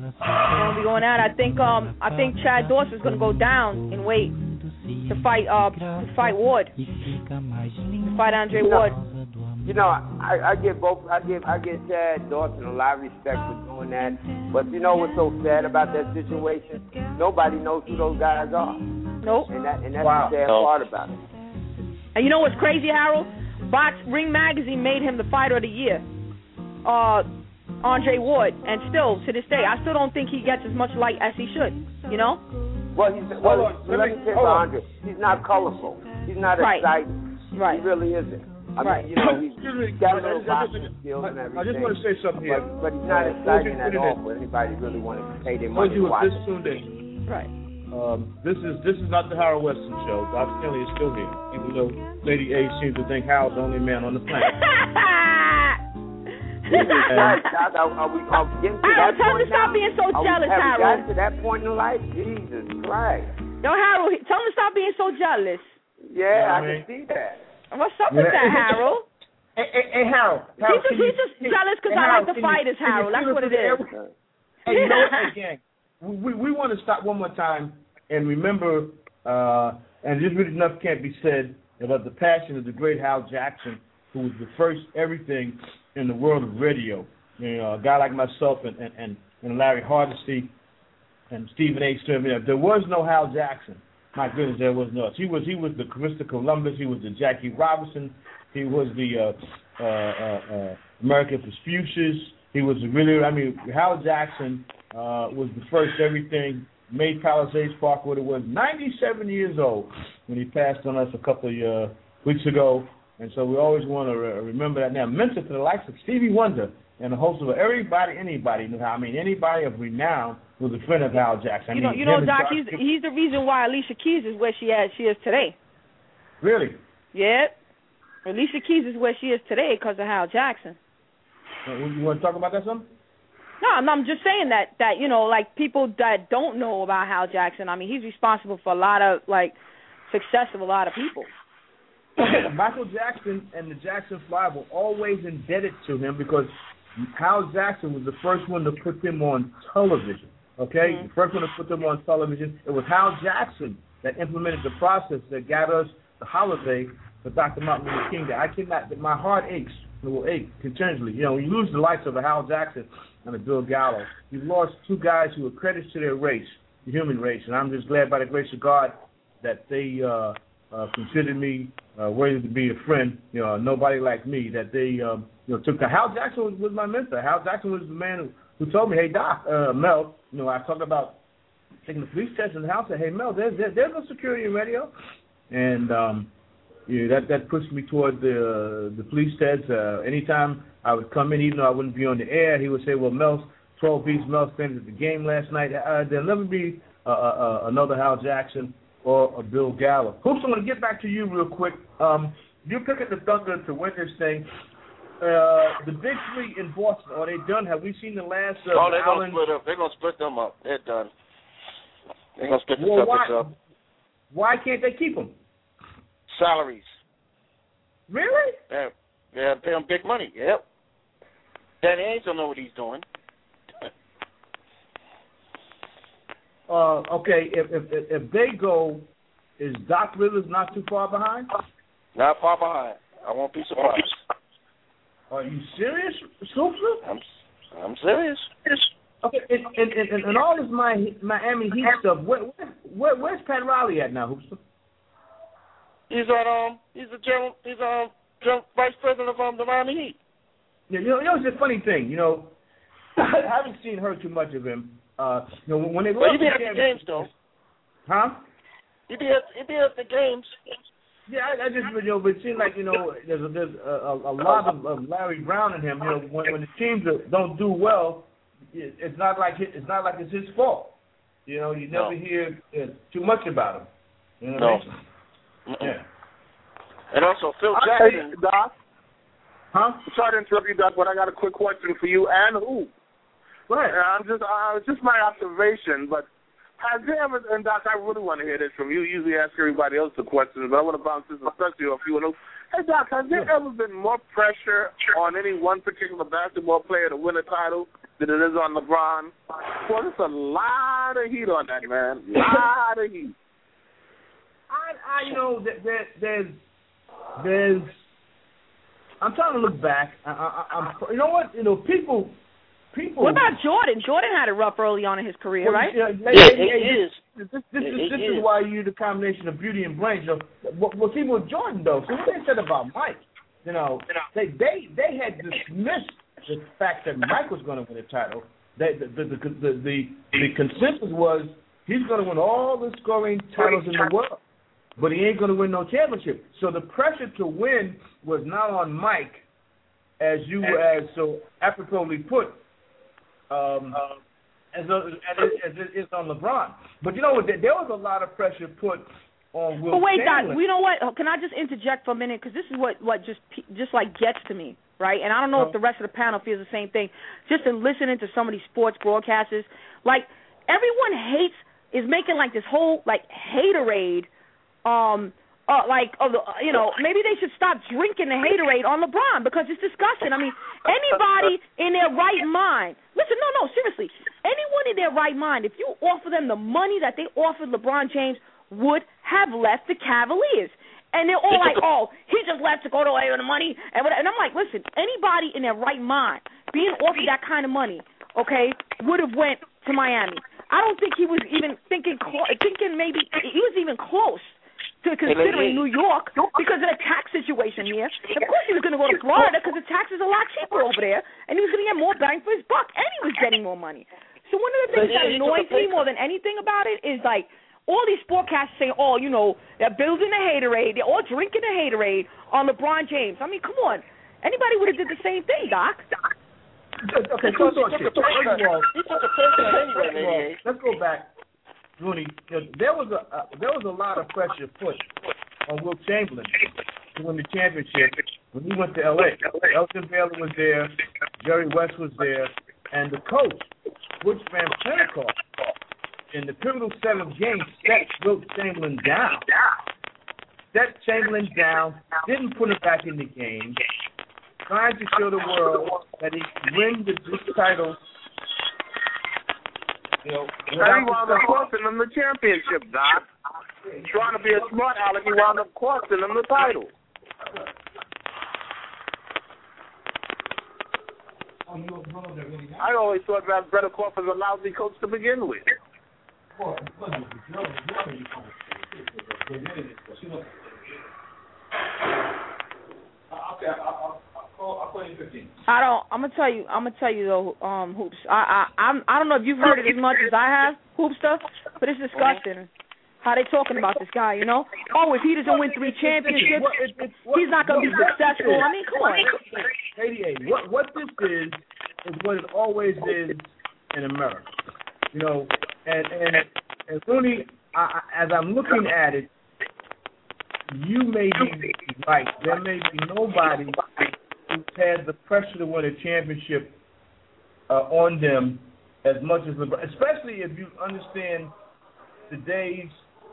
gonna be going out. I think um I think Chad Dawson's gonna go down in weight to fight uh to fight Ward. To fight Andre you Ward. Know, you know, I, I give both I give I give Chad Dawson a lot of respect for doing that. But you know what's so sad about that situation? Nobody knows who those guys are. Nope. And that and that's Wow. the sad No. part about it. And you know what's crazy, Harold? Box Ring Magazine made him the fighter of the year. Uh, Andre Ward, and still to this day, I still don't think he gets as much light as he should. You know? Well, he's well. on, Let, let me me- tell you, hold on. Andre, he's not colorful. He's not Right. exciting. Right. He really isn't. I Right. mean, you know, he's, Excuse me, he's got a I- I little just- boxing skills I- and I everything. just want to say something here. But, but he's not Uh, exciting those at who all tuned for anybody who really wanted to pay their Those money who to watch just him. tuned in. Right. Um, this is this is not the Harold Weston show. Doc Stanley is still here, even though Lady A seems to think Harold's the only man on the planet. Jesus Christ, Doc, are, are we are we getting to Harold, that tell him point to stop now? being so Are we- jealous, have we Harold. gotten to that point in life? Jesus Christ. Yo, Harold, tell him to stop being so jealous. Yeah, I I mean- can see that. What's up with that, Harold? Hey, hey, hey, Harold. Harold, He's just, can you- he's just hey, jealous because hey, I like Harold, the can you- fighters, can you Harold. That's feel what the it is. air- Hey, you know what, hey, gang? We, we want to stop one more time and remember, uh, and just really enough can't be said about the passion of the great Hal Jackson, who was the first everything in the world of radio. You know, a guy like myself and, and, and, and Larry Hardesty and Stephen A. Smith. You know, there was no Hal Jackson. My goodness, there was no. He was he was the Christopher Columbus. He was the Jackie Robinson. He was the uh, uh, uh, uh, American Vespucius. He was really. I mean, Hal Jackson uh, was the first everything. Made Palisades Park what it was. ninety-seven years old when he passed on us a couple of uh, weeks ago. And so we always want to re- remember that now. Mention to the likes of Stevie Wonder and a host of everybody, anybody knew how. I mean, anybody of renown was a friend of Hal Jackson. I You mean, know, you know, him and Doc. Doc- He's he's the reason why Alicia Keys is where she is. She is today. Really? Yeah. Alicia Keys is where she is today because of Hal Jackson. Uh, You want to talk about that some? No, I'm, I'm just saying that that you know, like people that don't know about Hal Jackson. I mean, he's responsible for a lot of like success of a lot of people. Michael Jackson and the Jackson Five were always indebted to him because Hal Jackson was the first one to put them on television. Okay, Mm-hmm. the first one to put them on television. It was Hal Jackson that implemented the process that got us the holiday for Doctor Martin Luther King Day. I cannot. My heart aches. It will ache continually. You know, when you lose the likes of a Hal Jackson and a Bill Gallo, you've lost two guys who are credits to their race, the human race. And I'm just glad by the grace of God that they uh, uh, considered me uh, worthy to be a friend. You know, nobody like me. That they um, you know took. The, Hal Jackson was, was my mentor. Hal Jackson was the man who, who told me, "Hey Doc, uh, Mel, you know, I talked about taking the police test in the house. I said, hey Mel, there's there, there's no security in radio," and um, yeah, that that pushed me toward the uh, the police test. Uh, anytime I would come in, even though I wouldn't be on the air, he would say, "Well, Mel's twelve beats. Mel spent at the game last night." Uh, there'll never be uh, uh, another Hal Jackson or a Bill Gallo. Hoops, I'm going to get back to you real quick. Um, you're picking the Thunder to win this thing. Uh, the Big Three in Boston, are they done? Have we seen the last? Uh, oh, they're Allen? gonna split up. They're gonna split them up. They're done. They're gonna split the Well, Celtics why, up. why can't they keep them? Salaries. Really? They're, they're paying big money. Yep. Danny Ainge don't know what he's doing. Uh, okay, if, if if they go, is Doc Rivers not too far behind? Not far behind. I won't be surprised. Are you serious, Soupster? I'm I'm serious. Okay, and and, and, and all this my Miami Heat stuff. Where, where where's Pat Riley at now, Hoopster? He's on um he's the general he's um general vice president of um the Miami Heat. Yeah, you know, you know, it's a funny thing. You know, I haven't seen her too much of him. Uh, you know, when they Well, lost he be the at the game- games though. Huh? He be at he be at the games. Yeah, I, I just, you know, but it seems like, you know, there's a, there's a, a, a lot of, of Larry Brown in him. You know, when, when the teams don't do well, it, it's not like it, it's not like it's his fault. You know, you never No. hear uh, too much about him. You know No. what I mean? Yeah. And also Phil Hey, Jackson. Doc. Huh? I'm sorry to interrupt you, Doc, but I got a quick question for you and who. Go ahead. Uh, I'm just, uh, it's just my observation, but has there ever, and Doc, I really want to hear this from you. You usually ask everybody else the questions, but I want to bounce this especially off you. Hey, Doc, has there ever been more pressure on any one particular basketball player to win a title than it is on LeBron. Boy, there's a lot of heat on that, man. A lot of heat. I, I you know, there, there's, there's. I'm trying to look back. I, I, I'm, you know what? You know, people, people. What about Jordan? Jordan had it rough early on in his career, well, right? Yeah, yeah, yeah, it yeah, is. This, this, this, it, is, this it is is. why you the combination of beauty and brains. You know, what, what people with Jordan though. So what they said about Mike, you know, they they they had dismissed the fact that Mike was going to win a title. They, the, the, the, the, the, the consensus was he's going to win all the scoring titles in the world, but he ain't going to win no championship. So the pressure to win was not on Mike, as you as so appropriately put, um, as, as, as it is on LeBron. But you know what? There was a lot of pressure put on Will But wait, Chamberlain. Doc, you know what? Can I just interject for a minute? Because this is what, what just just like gets to me, right? And I don't know if the rest of the panel feels the same thing. Just in listening to some of these sports broadcasters, like everyone hates is making like this whole like haterade, um, uh, like of the, you know, maybe they should stop drinking the haterade on LeBron because it's disgusting. I mean, anybody in their right mind, listen, no, no, seriously, anyone in their right mind, if you offer them the money that they offered LeBron James, would have left the Cavaliers. And they're all like, oh, he just left to go to away with the money. And, whatever. And I'm like, listen, anybody in their right mind being offered that kind of money, okay, would have went to Miami. I don't think he was even thinking, thinking maybe he was even close to considering New York because of the tax situation here. Of course he was going to go to Florida because the tax is a lot cheaper over there, and he was going to get more bang for his buck, and he was getting more money. So one of the things that annoys me more than anything about it is, like, all these sportcasters saying, oh, you know, they're building a haterade. They're all drinking a haterade on LeBron James. I mean, come on. Anybody would have did the same thing, Doc. Okay, so, so, first of all, anyway, let's go back, Rooney. There was a uh, there was a lot of pressure put on Will Chamberlain to win the championship when he went to L A. Elton Baylor was there, Jerry West was there, and the coach, Butch Van Pentecost, in the pivotal seventh game, set Will Chamberlain down. Set Chamberlain down, didn't put him back in the game, trying to show the world that he can win the, this title. You know, and he wound up costing them the championship, Doc. Trying to be a smart aleck, he wound up costing them the title. I always thought that Brett Koff was a lousy coach to begin with. I don't. I'm gonna tell you. I'm gonna tell you though, um, Hoops. I I I'm, I don't know if you've heard it as much as I have, Hoop stuff, but it's disgusting how they talking about this guy. You know, oh, if he doesn't win three championships, he's not gonna be successful. I mean, come on. eighty-eight. What what this is is what it always is in America. You know, and and and Rooney, I, as I'm looking at it, you may be right. There may be nobody who's had the pressure to win a championship uh, on them as much as LeBron, especially if you understand today's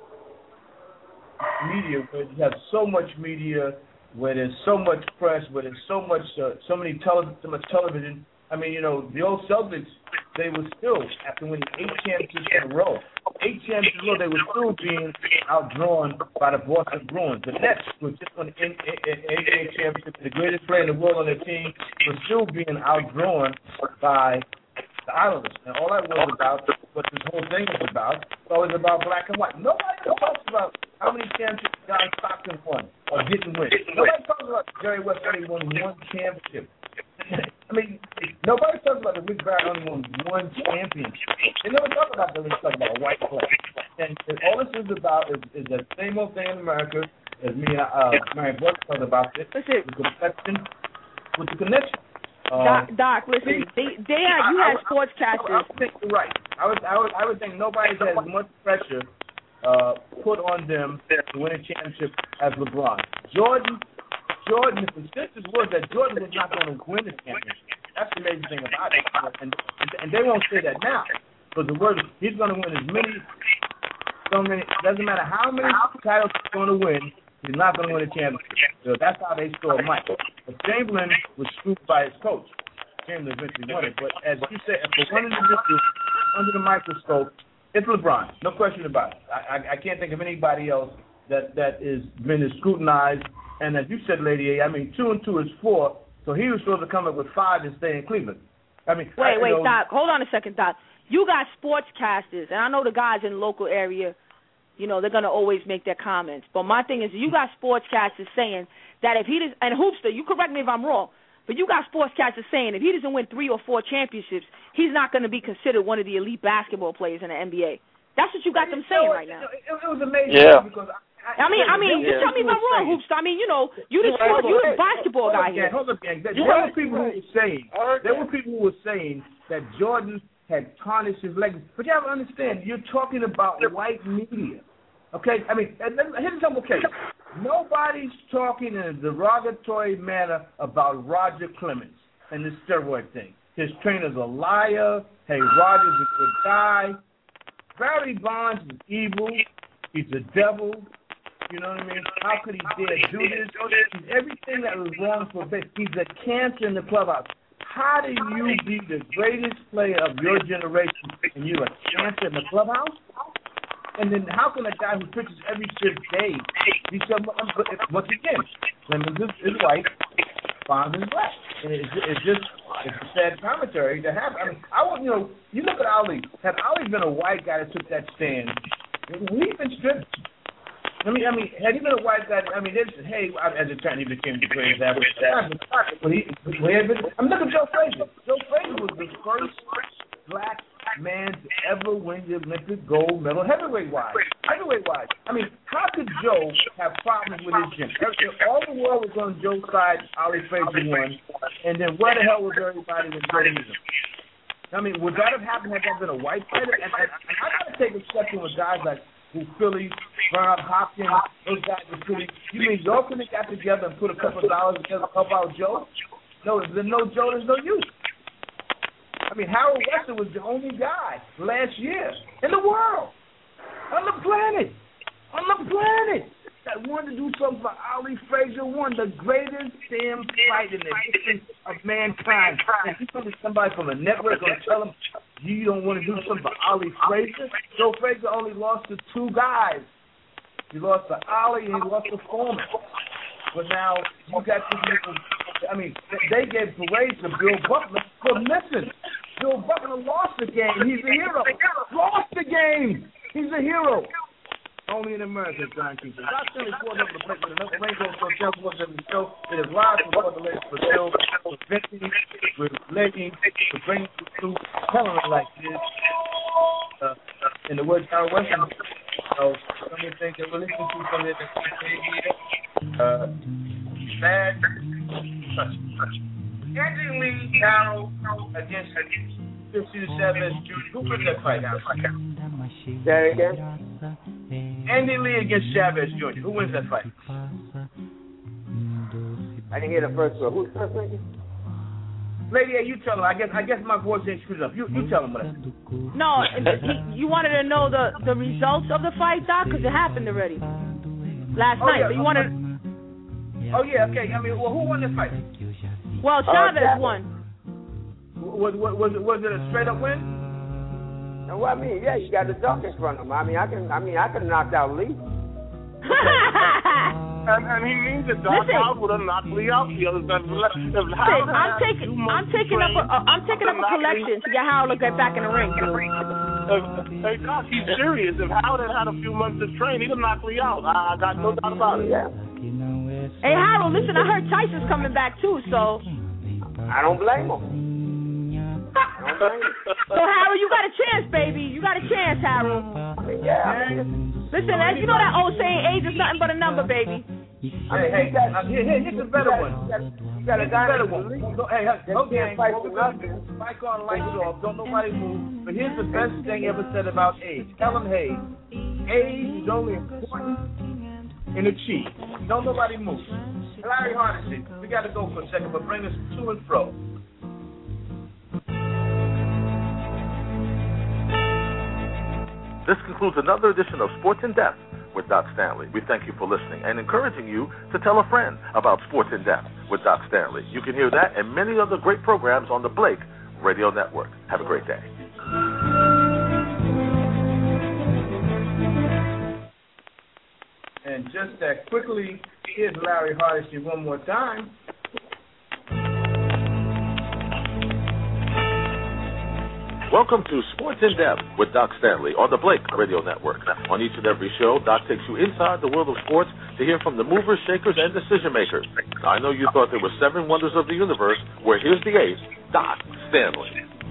media, where you have so much media, where there's so much press, where there's so much, uh, so many tele- so much television. I mean, you know, the old Celtics, they were still, after winning eight championships in a row, eight championships in a row, they were still being outdrawn by the Boston Bruins. The Nets were just on the N B A championship, the greatest player in the world on their team, was still being outdrawn by the Islanders. And all that was about, what this whole thing was about, it's always about black and white. Nobody talks about how many championships John Stockton won or didn't win. Nobody talks about Jerry West only won one championship. I mean, nobody talks about the Rick Barry only won one championship. They never talk about that when they talk about a white player. And, and all this is about is, is the same old thing in America as me and uh, Mary Buck talked about this. With the connection. With the connection. Doc, um, Doc, listen, they, they had, you had sportscasters. I, I, I would think you're right. I would, I would, I would think nobody has as much pressure uh, put on them to win a championship as LeBron. Jordan, Jordan, the consensus was that Jordan was not going to win the championship. That's the amazing thing about it. And, and they won't say that now. But the word, he's going to win as many, so many, doesn't matter how many titles he's going to win, he's not going to win a championship. So that's how they saw Mike. But Chamberlain was screwed by his coach. game that eventually won it. But as you said, for one individual under the microscope, it's LeBron. No question about it. I, I, I can't think of anybody else that that is been as scrutinized. And as you said, Lady A, I mean, two and two is four. So he was supposed to come up with five and stay in Cleveland. I mean, wait, I, wait, know, Doc. Hold on a second, Doc. You got sportscasters, and I know the guys in the local area, you know, they're going to always make their comments. But my thing is, you got sportscasters saying that if he does, and Hoopster, you correct me if I'm wrong, but you got sportscasters saying if he doesn't win three or four championships, he's not going to be considered one of the elite basketball players in the N B A. That's what you got them saying right now. It, it was amazing yeah. because I, I mean, I mean, you tell me if I'm wrong, Hoopster. I mean, you know, you the sport, you the basketball guy here. Hold up, gang. There were people who were saying, there were people who were saying that Jordan had tarnished his legacy. But you have to understand, you're talking about white media. Okay? I mean, here's some okay. Nobody's talking in a derogatory manner about Roger Clemens and this steroid thing. His trainer's a liar. Hey, Roger's a good guy. Barry Bonds is evil. He's a devil. You know what I mean? How could he dare do this? He's everything that was wrong for base. He's a cancer in the clubhouse. How do you be the greatest player of your generation and you're a cancer in the clubhouse? And then how can a guy who pitches every fifth day be so much? Once again, Clemens is, is white, Bonds is black. And it's, it's just it's a sad commentary to have. I mean, I would, you know, you look at Ali. Had Ali been a white guy that took that stand, we've been stripped. I mean, I mean, had he been a white guy, I mean, this, hey, as a time he became the greatest ever. But he, he had been, I mean, look at Joe Frazier. Joe Frazier was the first black man to ever win the Olympic gold medal heavyweight-wise. Heavyweight-wise. I mean, how could Joe have problems with his gym? All the world was on Joe's side, Ali Frazier won, and then where the hell was everybody when Joe beat him? I mean, would that have happened had that been a white fighter? And, and, and I got to take exception with guys like who Philly, Bob Hopkins, those guys in Philly. You mean y'all couldn't have got together and put a couple of dollars together to help out Joe? No, if there's no Joe, there's no use. I mean, Harold Weston was the only guy last year in the world, on the planet, on the planet, that wanted to do something for Ali Frazier, one the greatest damn fight in the history of mankind. And you think somebody from a network going to tell him you don't want to do something for Ali Frazier? Joe Frazier only lost to two guys. He lost to Ali and he lost to Foreman. But now you got this people. I mean, they gave parades to Bill Buckner. But listen, Bill Buckner lost the game. He's a hero. Lost the game. He's a hero. Only in America, John Keith. Doc Stanley poured up the plate with another rainbow so just was in the show. It is live from Port of Brazil, preventing, with legging, to bring to telling it like this. Uh, in the words Harold Weston, so some of the things that we're listening to from this uh, bad touch. Anthony Lee Harold against fifty-seven Junior. Who wins that fight now? Say it again. Andy Lee against Chavez Junior Who wins that fight? I didn't hear the first one. Who's first name? Lady A, you tell him. I guess I guess my voice ain't screwed up. You you tell him what I said. No, he, you wanted to know the, the results of the fight, Doc, because it happened already last oh, night. Yeah. But you wanted. Oh yeah, okay. I mean, well, who won this fight? Well, Chavez uh, won. Was was was it, was it a straight up win? No, well, I mean, yeah, you got the dog in front of him. I mean, I can, I mean, I can knock out Lee. and, and he means it. Dog out would have knocked Lee out. The other than I'm taking, I'm taking up, a, uh, I'm taking up a collection to get Harold to get back in the ring. Hey, Doc, he's serious. If Howard had had a few months to train, he'd have knocked Lee out. I, I got no doubt about it. Yeah. Hey, Harold, listen, I heard Tyson's coming back too, so. I don't blame him. So, Harold, you got a chance, baby. You got a chance, Harold. Yeah. Listen, as you know that old saying, age is nothing but a number, baby. Hey, hey, uh, here, here, here's a better one. You got a better one. Hey, okay, Mike on, lights off. Don't nobody move. But here's the best thing ever said about age. Ellen Hayes. Age is only important in a cheat. Don't nobody move. Larry Hardison, we got to go for a second, but bring us to and fro. This concludes another edition of Sports in Depth with Doc Stanley. We thank you for listening and encouraging you to tell a friend about Sports in Depth with Doc Stanley. You can hear that and many other great programs on the Blake Radio Network. Have a great day. And just that quickly, here's Larry Hardesty one more time. Welcome to Sports in Depth with Doc Stanley on the Blake Radio Network. On each and every show, Doc takes you inside the world of sports to hear from the movers, shakers, and decision makers. I know you thought there were seven wonders of the universe. Well, here's the eighth, Doc Stanley.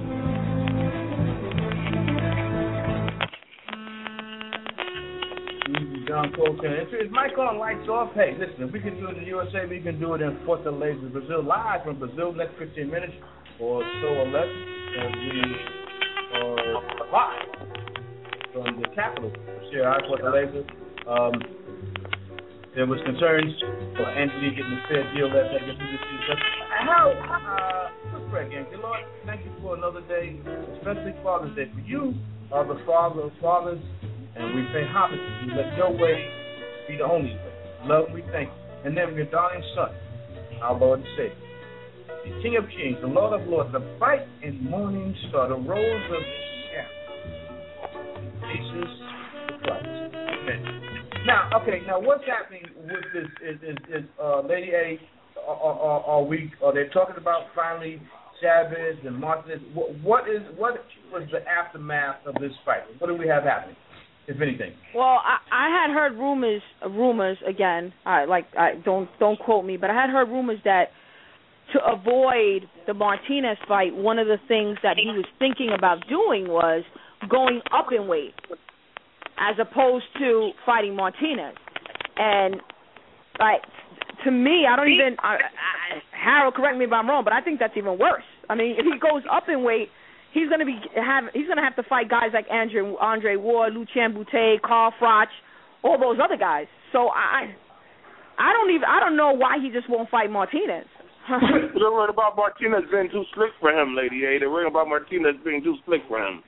John Coltrane. Is Mike on, lights off? Hey, listen, if we can do it in the U S A, we can do it in Fortaleza, Brazil, live from Brazil, next fifteen minutes or so or less. And we are live from the capital of Sierra Fortaleza. Um, there was concerns for Anthony getting a fair deal last night. How, uh, let's pray again. Dear Lord, thank you for another day, especially Father's Day. For you are the Father of fathers. And we say, homage to you. Let your way be the only way. Love, we thank you. And then your darling Son, our Lord and Savior, the King of Kings, the Lord of Lords, the bright and morning star, the rose of Sharon, Jesus Christ. Amen. Now, okay, now what's happening with this is, is, is uh, Lady A, are, are, are we, are they talking about finally Chavez and Martinez? What, what is, what was the aftermath of this fight? What do we have happening, if anything? Well, I, I had heard rumors, rumors again. I like, I don't don't quote me, but I had heard rumors that to avoid the Martinez fight, one of the things that he was thinking about doing was going up in weight, as opposed to fighting Martinez. And like to me, I don't even. I, I, Harold, correct me if I'm wrong, but I think that's even worse. I mean, if he goes up in weight, he's going to be have he's going to have to fight guys like Andre, Andre Ward, Lucien Boutte, Carl Froch, all those other guys. So I I don't even I don't know why he just won't fight Martinez. They're worried about Martinez being too slick for him, Lady A. They're worried about Martinez being too slick for him.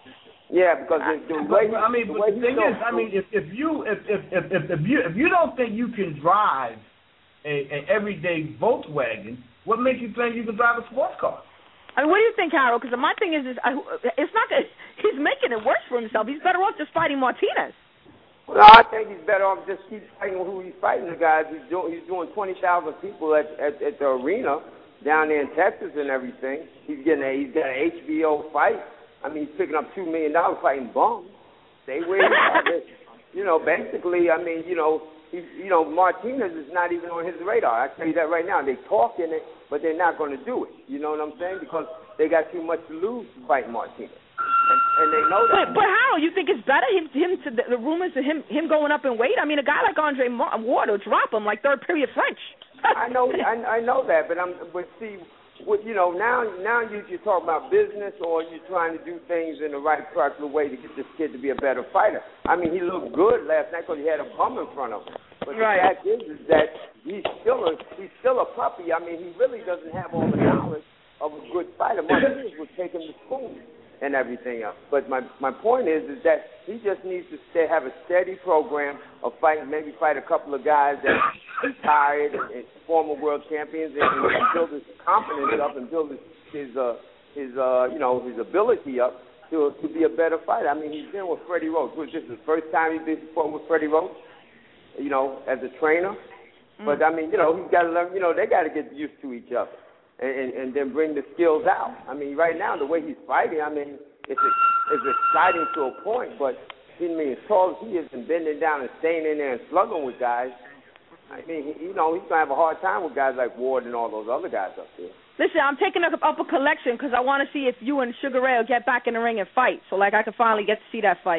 Yeah, because the, the way I mean, the, but the thing is, I mean, if if you if if if, if you if you don't think you can drive a, a everyday Volkswagen, what makes you think you can drive a sports car? I mean, what do you think, Harold? Because my thing is, is I, it's not that he's making it worse for himself. He's better off just fighting Martinez. Well, I think he's better off just keep fighting who he's fighting. The guys he's doing, he's doing twenty thousand people at, at at the arena down there in Texas and everything. He's getting a he's got an H B O fight. I mean, he's picking up two million dollars fighting bums. Stay where he's at. You know, basically, I mean, you know, he, you know, Martinez is not even on his radar. I tell you that right now. They talking it, but they're not going to do it. You know what I'm saying? Because they got too much to lose fighting Martinez. And, and they know that. But, but Harold, you think it's better him, him to the, the rumors of him him going up in weight? I mean, a guy like Andre Ward will drop him like third period French. I know, I, I know that, but I'm, but see, what, you know, now now you you talk about business or you're trying to do things in the right practical way to get this kid to be a better fighter. I mean, he looked good last night because he had a bum in front of him. But right. the fact is, is that he's still a he's still a puppy. I mean, he really doesn't have all the knowledge of a good fighter. Martinez would take him to school and everything else. But my my point is is that he just needs to stay, have a steady program of fighting, maybe fight a couple of guys that retired and, and former world champions, and, and build his confidence up and build his his uh, his uh, you know his ability up to to be a better fighter. I mean, he's been with Freddie Roach. Was this the first time he's been fought with Freddie Roach? You know, as a trainer. Mm. But I mean, you know, he's got to learn. You know, they got to get used to each other. And, and, and then bring the skills out. I mean, right now, the way he's fighting, I mean, it's it's exciting to a point, but he, I mean, as tall as he is and bending down and staying in there and slugging with guys, I mean, he, you know, he's going to have a hard time with guys like Ward and all those other guys up there. Listen, I'm taking up a collection because I want to see if you and Sugar Ray will get back in the ring and fight, so, like, I can finally get to see that fight.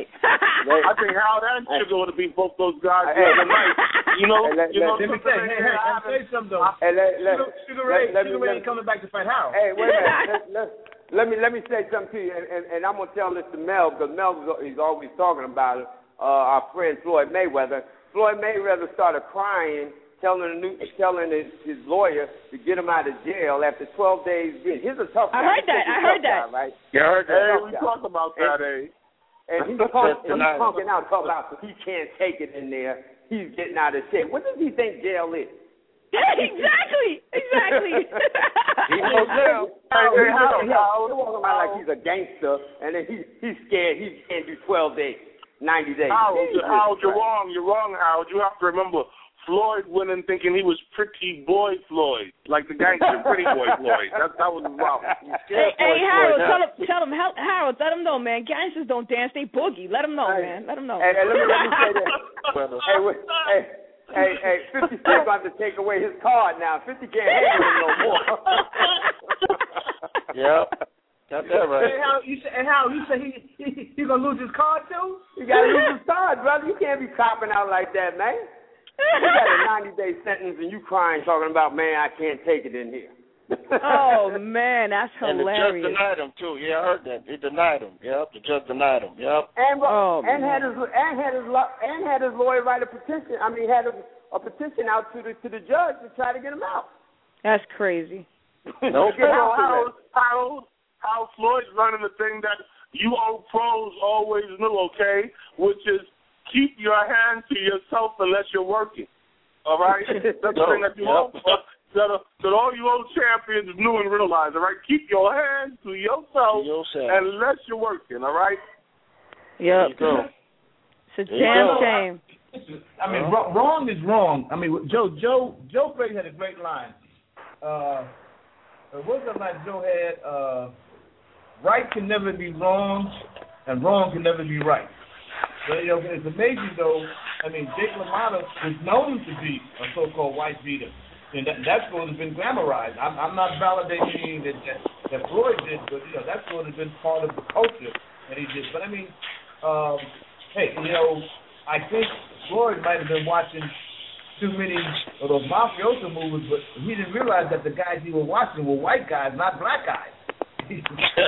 I think Harold and Sugar ought to beat both those guys the other night. You know, hey, let, you know, let me say, hey, hey, I'll say something, though. Hey, let, let, Sugar Ray, let, Sugar let, Ray let, ain't coming back to fight Harold. Hey, wait a minute. let, let, let, me, let me say something to you, and, and, and I'm going to tell this to Mel, because Mel is always talking about it, uh, our friend Floyd Mayweather. Floyd Mayweather started crying, telling the new, telling his, his lawyer to get him out of jail after twelve days. Here's a tough guy. I heard that. I heard that. Guy, right? Yeah, I heard that. Hey, we talked about that, eh? and he's, punk, and he's punking out, talking about he can't take it in there. He's getting out of shape. What does he think jail is? Yeah, exactly, exactly. He knows jail. Hey, how, how, he's walking around like he's a gangster, and then he, he's scared. He can't do twelve days, ninety days. Howard, Howard, you're wrong. You're wrong, Howard. You have to remember, Floyd went in thinking he was Pretty Boy Floyd, like the gangster Pretty Boy Floyd. That, that was his problem. Hey, hey Harold, tell him, tell him, Harold, let him know, man. Gangsters don't dance, they boogie. Let him know, hey, man. Let him know. Hey, hey, let me, let me say this. hey, wait, hey. Hey, hey, fifty Cent about to take away his card now. fifty can't handle him no more. Yep. Got that right. Hey, how you say? And how you say he he, he gonna lose his card too? You gotta lose his card, brother. You can't be copping out like that, man. You got a ninety day sentence and you crying talking about, man, I can't take it in here. Oh man, that's hilarious. And the judge denied him too. Yeah, I heard that. He denied him. Yep, the judge denied him. Yep. And oh, and man. had his and had his and had his lawyer write a petition. I mean, had a, a petition out to the to the judge to try to get him out. That's crazy. No, how how how how Floyd's running the thing that you old pros always knew, okay, which is keep your hands to yourself unless you're working. All right, that's the thing that you yep. old That, uh, that all you old champions knew and realized, all right? Keep your hands to yourself, to yourself. Unless you're working, all right? Yep. It's a damn shame. I mean, uh-huh. wrong is wrong. I mean, Joe Joe Joe Brady had a great line. Uh, what was that line Joe had? Uh, right can never be wrong, and wrong can never be right. But, you know, it's amazing, though. I mean, Jake LaMotta was known to be a so-called white beater. And that, that's what has been glamorized. I'm, I'm not validating that, that that Floyd did, but you know that's what has been part of the culture that he did. But I mean, um, hey, you know, I think Floyd might have been watching too many of those mafioso movies, but he didn't realize that the guys he was watching were white guys, not black guys. That's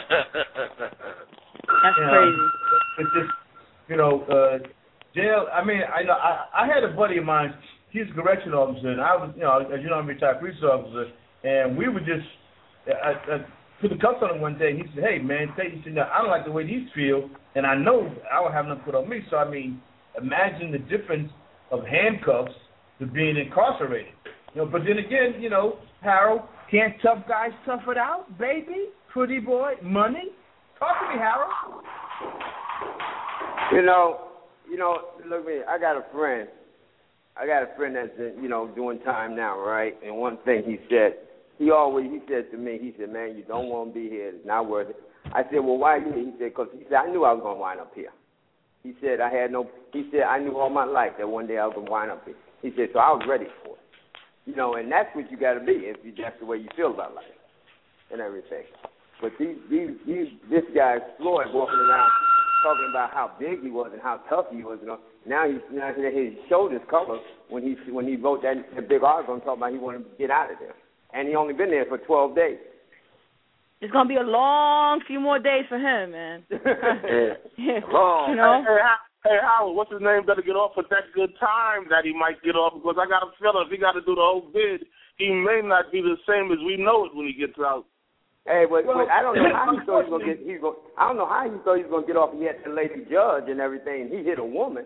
you know, crazy. It's just, you know, uh, jail. I mean, I know I, I had a buddy of mine. He's a correction officer, and I was, you know, as you know, I'm a retired police officer, and we were just, I, I put the cuffs on him one day, and he said, hey, man, he said, no, I don't like the way these feel, and I know I will have them put on me, so, I mean, imagine the difference of handcuffs to being incarcerated. You know, but then again, you know, Harold, can't tough guys tough it out, baby, pretty boy, money? Talk to me, Harold. You know, you know, look at me, I got a friend. I got a friend that's, you know, doing time now, right? And one thing he said, he always, he said to me, he said, man, you don't want to be here. It's not worth it. I said, well, why you here? He said, because he said, I knew I was going to wind up here. He said, I had no, he said, I knew all my life that one day I was going to wind up here. He said, so I was ready for it. You know, and that's what you got to be if you, that's the way you feel about life and everything. But these, these, these, this guy, Floyd, walking around talking about how big he was and how tough he was, you know. Now he's now his shoulders covered when he when he wrote that, that big article talking about he wanted to get out of there, and he only been there for twelve days. It's gonna be a long few more days for him, man. yeah. Long. You know? Hey, hey, hey, Howard, what's his name? Better get off with that good time that he might get off, because I got a feeling if he got to do the whole bid, he may not be the same as we know it when he gets out. Hey, but, well, but I don't know how he thought he was gonna get. He's gonna, I don't know how he thought he was gonna get off. He had the lady judge and everything. And he hit a woman.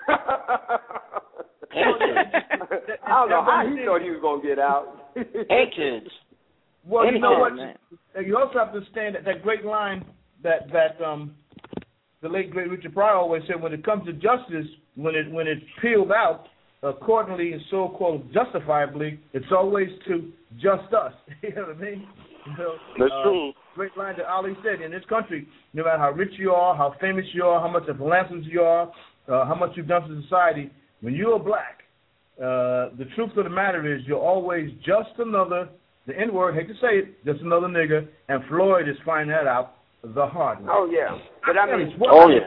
I don't know how he thought he was gonna get out. Hey, kids. Well, Any you know what? man. You also have to understand that, that great line that that um the late great Richard Pryor always said: when it comes to justice, when it when it's peeled out accordingly and so-called justifiably, it's always to just us. You know what I mean? You know, That's uh, true. Great line that Ali said: in this country, no matter how rich you are, how famous you are, how much of a philanthropist you are, uh, how much you've done for society, when you are black, uh, the truth of the matter is you're always just another, the N-word, hate to say it, just another nigger, and Floyd is finding that out the hard way. Oh, yeah. But I mean, oh, yeah.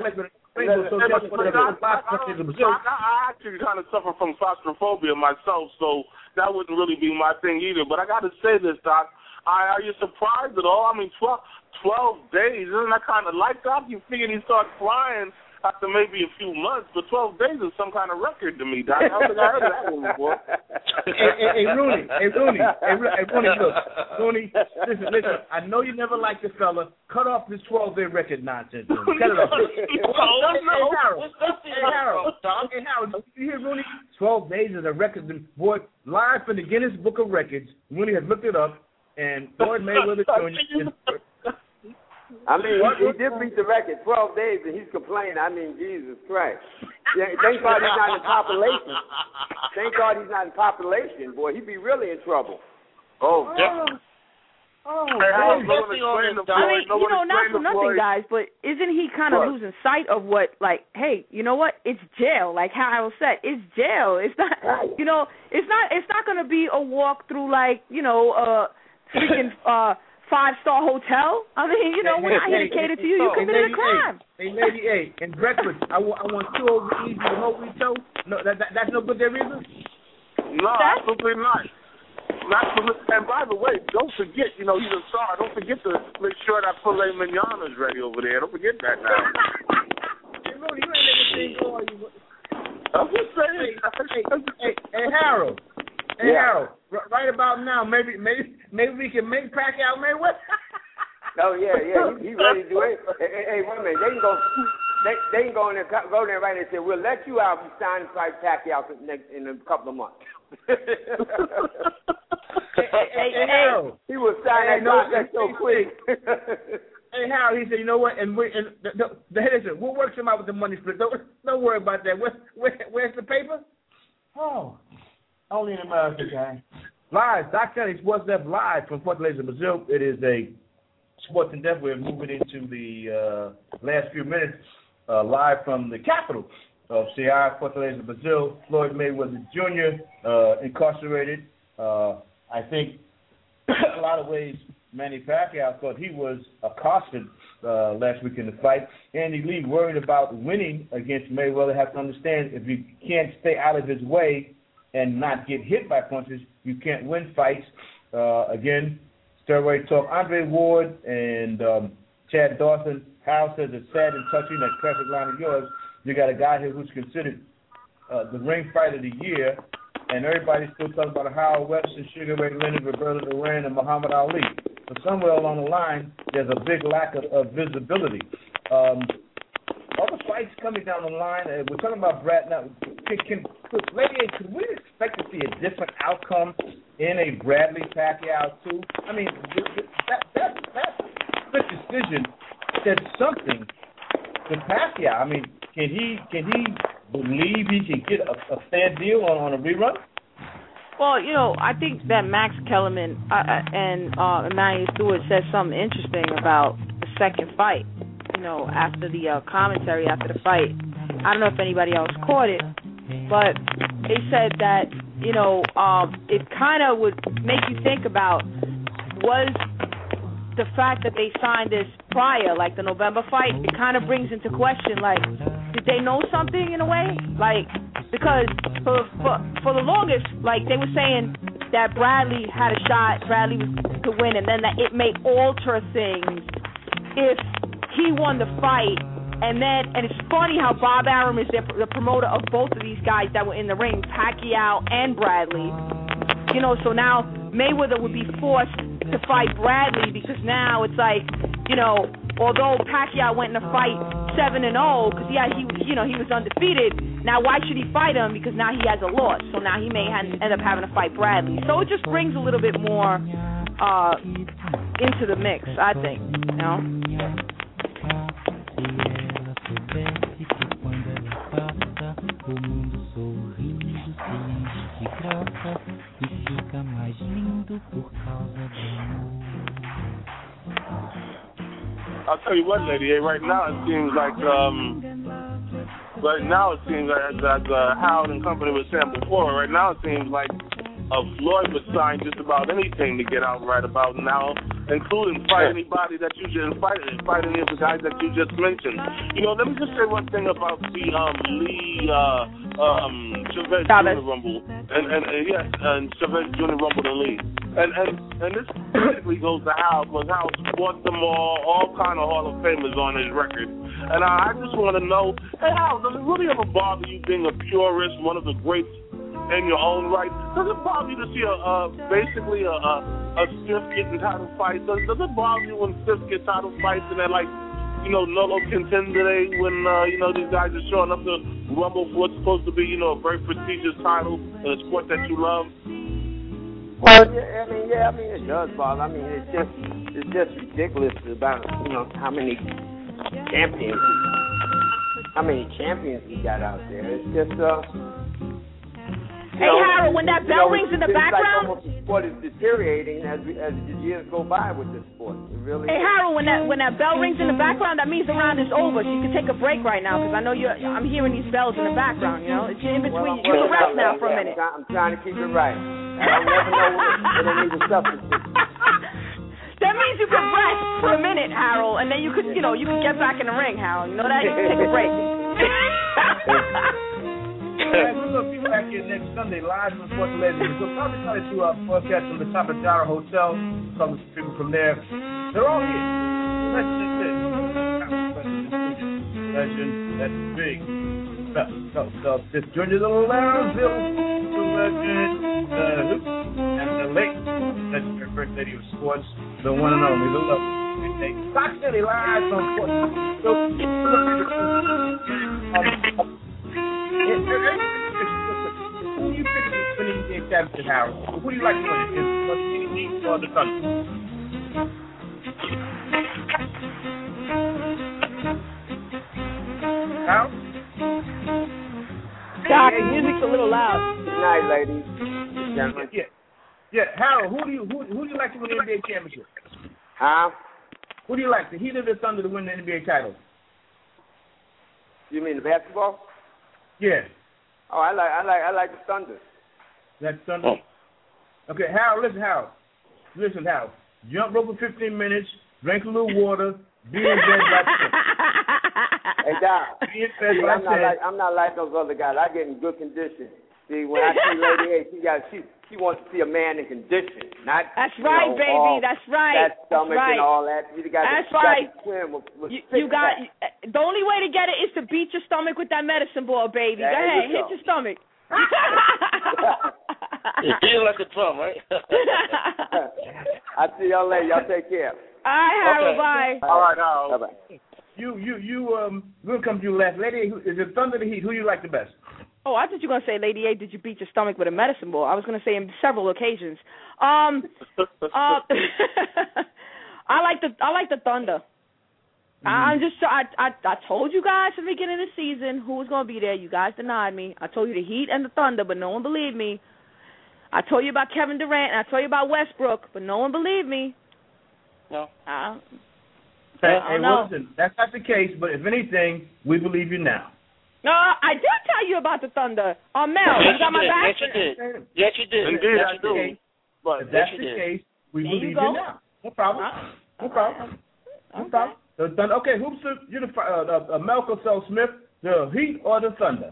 I actually kind of suffer from claustrophobia myself, so that wouldn't really be my thing either. But I got to say this, Doc. I, are you surprised at all? I mean, twelve, twelve days, isn't that kind of light, Doc? You figured he'd start flying after maybe a few months, but twelve days is some kind of record to me, Doc. I don't think I heard of that one before. hey, hey, hey, Rooney, hey, Rooney, hey, hey, Rooney, look, Rooney, listen, listen. I know you never liked the fella. Cut off this twelve-day record nonsense. Rooney. Cut it off. Hey, Harold, hey, Harold, hey, Harold, you hear Rooney? twelve days is a record, boy, live from the Guinness Book of Records. Rooney has looked it up, and Floyd Mayweather Junior is... I mean, he, he did beat the record twelve days, and he's complaining. I mean, Jesus Christ. Thank God he's not in population. Thank God he's not in population. Boy, he'd be really in trouble. Oh, yeah. Oh, hey, I mean, you know, not for nothing, guys, but isn't he kind of losing sight of what, like, hey, you know what? It's jail. Like how Harold said, it's jail. It's not, you know, it's not, it's not going to be a walk through, like, you know, uh, freaking, uh, five-star hotel. I mean, you know, hey, we're not hey, here to cater hey, to you. You hey, committed lady, a crime. Hey, hey, Lady A, in breakfast, I want, I want two over easy with whole wheat toast. No, that, that, that's no good there either? No, That's... absolutely not. Not for, and by the way, don't forget, you know, he's a star. Don't forget to make sure that filet mignon is ready over there. Don't forget that now. Hey, Rudy, you ain't letting thing go. I'm just saying. Hey, hey, hey, hey Harold. Hey, yeah. Harold, r- right about now, maybe maybe maybe we can make Pacquiao Mayweather. Oh yeah, yeah, he, he ready to do it. Hey, hey, hey, wait a minute, they can go, they, they can go in there, go there right and say, we'll let you out if you sign and fight Pacquiao next in a couple of months. hey, hey, hey, hey, Harold, he was signing hey, that contract so quick. Hey, Harold, he said, you know what? And we and the, the, the, listen, we'll work some out with the money split. Don't don't worry about that. Where, where, where's the paper? Oh. Only in America, guy. Live, Doc Stanley Sports Dev live from Fortaleza, Brazil. It is a sports in depth. We're moving into the uh, last few minutes uh, live from the capital of Ceará, Fortaleza, Brazil. Floyd Mayweather Junior, uh, incarcerated. Uh, I think a lot of ways Manny Pacquiao thought he was accosted uh, last week in the fight. Andy Lee worried about winning against Mayweather. Have to understand, if you can't stay out of his way and not get hit by punches, you can't win fights. Uh, again, steroid talk. Andre Ward and um, Chad Dawson. Harold says it's sad and touching, that classic line of yours. You got a guy here who's considered uh, the ring fight of the year, and everybody's still talking about Harold Webster, Sugar Ray Leonard, Roberto Duran, and Muhammad Ali. So somewhere along the line, there's a big lack of, of visibility. Um, Other fights coming down the line, uh, we're talking about Brad now. Can, can, could, Lady A, could we expect to see a different outcome in a Bradley Pacquiao too? I mean, that that that split decision said something to Pacquiao. I mean, can he can he believe he can get a, a fair deal on, on a rerun? Well, you know, I think that Max Kellerman uh, and uh, Emmanuel Stewart said something interesting about the second fight. You know, after the uh, commentary after the fight, I don't know if anybody else caught it, but they said that, you know, um, it kind of would make you think about, was the fact that they signed this prior, like the November fight, it kind of brings into question, like, did they know something in a way? Like, because for for, for the longest, like, they were saying that Bradley had a shot, Bradley was to win, and then that it may alter things if he won the fight. And then, and it's funny how Bob Arum is the, the promoter of both of these guys that were in the ring, Pacquiao and Bradley. You know, so now Mayweather would be forced to fight Bradley, because now it's like, you know, although Pacquiao went in a fight seven and zero, because yeah, he, you know, he was undefeated. Now why should he fight him? Because now he has a loss. So now he may ha- end up having to fight Bradley. So it just brings a little bit more uh, into the mix, I think. You know. I'll tell you what, Lady A, right now it seems like, um, right now it seems like, as, as uh, Howard and company was saying before, right now it seems like uh, Floyd would sign just about anything to get out right about now, including fight anybody that you just fight, fight any of the guys that you just mentioned. You know, let me just say one thing about the um, Lee uh, um, Chavez Junior Rumble, and and, and yes, and Chavez Junior Rumble and Lee, and and and this basically goes to Hal, because Hal brought them all, all kind of Hall of Famers on his record, and I, I just want to know, hey Hal, does it really ever bother you being a purist, one of the greats in your own right. Does it bother you to see a uh, basically a, a a stiff getting title fight? Does, does it bother you when stiffs get title fights and they're like, you know, no contender day when uh, you know these guys are showing up to rumble for what's supposed to be, you know, a very prestigious title in a sport that you love? Well, yeah, I mean, yeah, I mean, it does bother. I mean, it's just, it's just ridiculous about, you know, how many champions, how many champions we got out there. It's just, uh. Hey, know, Harold, when that bell know, rings in the it's background, like almost the sport is deteriorating as we, as the years go by with this sport. It really. Hey, is. Harold, when that when that bell rings in the background, that means the round is over. So you can take a break right now because I know you. I'm hearing these bells in the background. You know, it's in between. Well, you can rest now for a minute. I'm, I'm trying to keep it right. I don't never know when I need to substitute. That means you can rest for a minute, Harold, and then you could, you know, you can get back in the ring, Harold. You know that? You can take a break. Right, we're going to be back here next Sunday live from Sports Legends. We'll probably try to do a podcast from the top of Jara Hotel. Talk to some people from there. They're all here. Legend, legend, that's big. So, so, so just join you the lounge, the legend, the hoop, and the late legendary first lady of sports, the one and only, the lovely. Doc City live from Sports. So, who do you pick to win the N B A championship, Harold? Who do you like to win it? Is it the Heat or the Thunder? Harold? Doc, the music's a little loud. Good night, ladies. Gentlemen. Yeah, yeah. Harold, who do you who, who do you like to win the N B A championship? Huh? Who do you like, the Heat or the Thunder, to win the N B A title? You mean the basketball? Yeah. Oh, I like I like I like the Thunder. That's Thunder. Oh. Okay, Harold, listen, Harold. Listen, Harold. Jump rope for fifteen minutes, drink a little water, be in bed by ten. Hey, Doc. Be in bed See, by I'm not ten. like I'm not like those other guys. I get in good condition. See, when I see Lady A, she got she she wants to see a man in condition, not That's you right, know, baby. all That's right. that stomach That's right. and all that. You got That's to, right. Got to swim with, with You, you got the only way to get it is to beat your stomach with that medicine ball, baby. There Go ahead, you hit go. your stomach. You feel like a drum, right? I see y'all later. Y'all take care. All right, Harold. Okay. Bye. All right, Harold. Bye bye. You you you um we'll come to you last. Lady, who, is it Thunder or the Heat? Who do you like the best? Oh, I thought you were going to say, Lady A, did you beat your stomach with a medicine ball? I was going to say in several occasions. Um, uh, I like the I like the Thunder. Mm-hmm. I'm just I, I I told you guys at the beginning of the season who was going to be there. You guys denied me. I told you the Heat and the Thunder, but no one believed me. I told you about Kevin Durant and I told you about Westbrook, but no one believed me. No. I, Hey, I hey, don't know. listen, that's not the case. But if anything, we believe you now. No, I did tell you about the Thunder. Uh, Mel, Yes, you got you my did. back? Yes, you did. Yes, you did. Indeed, yes, I you do. did. But If that's Yes, you the did. case, we There believe you you, go. now. No problem. Uh, No problem. No okay. problem. The Thunder. Okay, who's the you're the uh, uh, Malcolm Cell Smith, the Heat or the Thunder?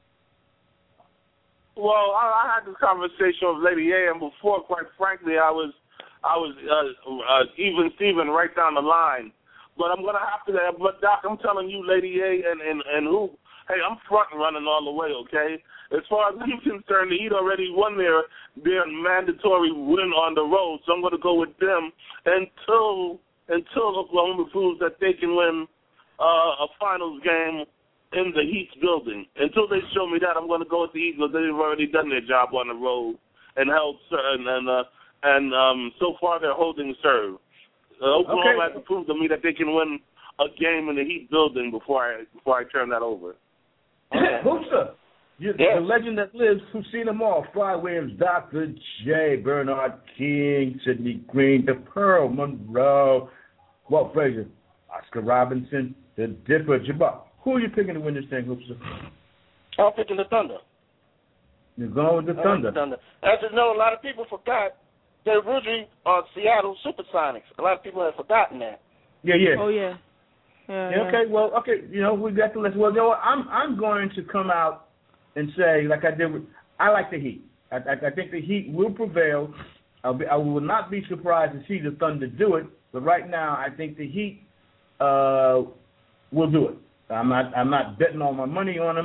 Well, I, I had this conversation with Lady A, and before, quite frankly, I was, I was uh, uh, even Steven right down the line. But I'm gonna have to. But Doc, I'm telling you, Lady A, and and and who? Hey, I'm front running all the way. Okay. As far as I'm concerned, the Heat already won their their mandatory win on the road, so I'm gonna go with them until until Oklahoma proves that they can win uh, a finals game in the Heat's building. Until they show me that, I'm going to go with the Eagles. They've already done their job on the road and held and and, uh, and um, so far they're holding serve. Uh, Oklahoma Okay. has to prove to me that they can win a game in the Heat building before I before I turn that over. Hoopster, you, Yes. the legend that lives, who's seen them all: Fly Williams, Doctor J, Bernard King, Sidney Green, the Pearl Monroe, Walt Frazier, Oscar Robinson, the Dipper, Jabbar. Who are you picking to win this thing, Hoopster? I'm picking the Thunder. You're going with the I Thunder. like the Thunder. As you know, a lot of people forgot they originally are Seattle Supersonics. A lot of people have forgotten that. Yeah, yeah. Oh, yeah. Yeah, Yeah, okay, well, okay, you know, we got the list. Well, you know what, I'm I'm going to come out and say, like I did with, I like the Heat. I, I, I think the Heat will prevail. I'll be, I will not be surprised to see the Thunder do it, but right now I think the Heat uh, will do it. I'm not I'm not betting all my money on them.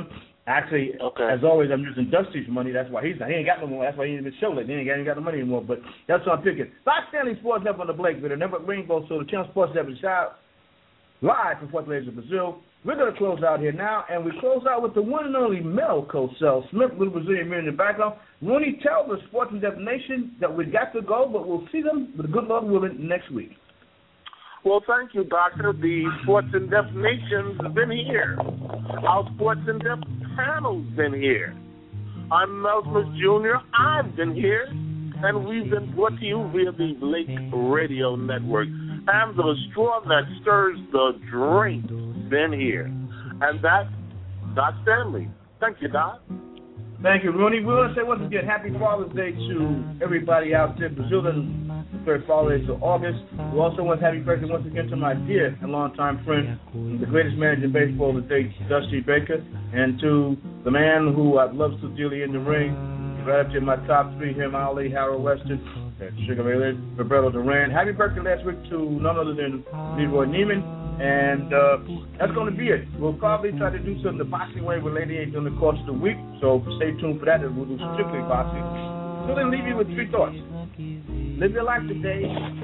Actually, okay. as always, I'm using Dusty's money. That's why he's not. He ain't got no more. That's why he ain't been showing. He ain't got, he ain't got no money anymore. But that's what I'm picking. Doc Stanley Sports Up on the Blake with a number Rainbow. So the Channel Sports Up is out live from Fortaleza, Brazil. We're going to close out here now, and we close out with the one and only Mel Cosell Smith, little Brazilian man in the background. Rooney, tell the Sports and Def Nation that we got to go, but we'll see them with a good Lord willing next week. Well, thank you, Doctor. The Sports and Def Nation's been here. Our Sports and Def panel's been here. I'm Mel Smith Junior I've been here, and we've been brought to you via the Blake Radio Network. Hands of a straw that stirs the drink. Been here. And that's Doc Stanley. Thank you, Doc. Thank you, Rooney. We want to say once again, Happy Father's Day to everybody out there. Brazil doesn't third Father's Day till August. We also want to happy birthday once again to my dear and longtime friend, the greatest manager in baseball today, Dusty Baker, and to the man who I've loved so dearly in the ring. Right up to my top three, him, Ali, Harold Weston, Sugar Ray, Roberto Duran. Happy birthday last week to none other than Leroy Neiman. And uh, that's going to be it. We'll probably try to do something the boxing way with Lady A during the course of the week. So stay tuned for that. We'll do strictly boxing. So then leave you with three thoughts. Live your life today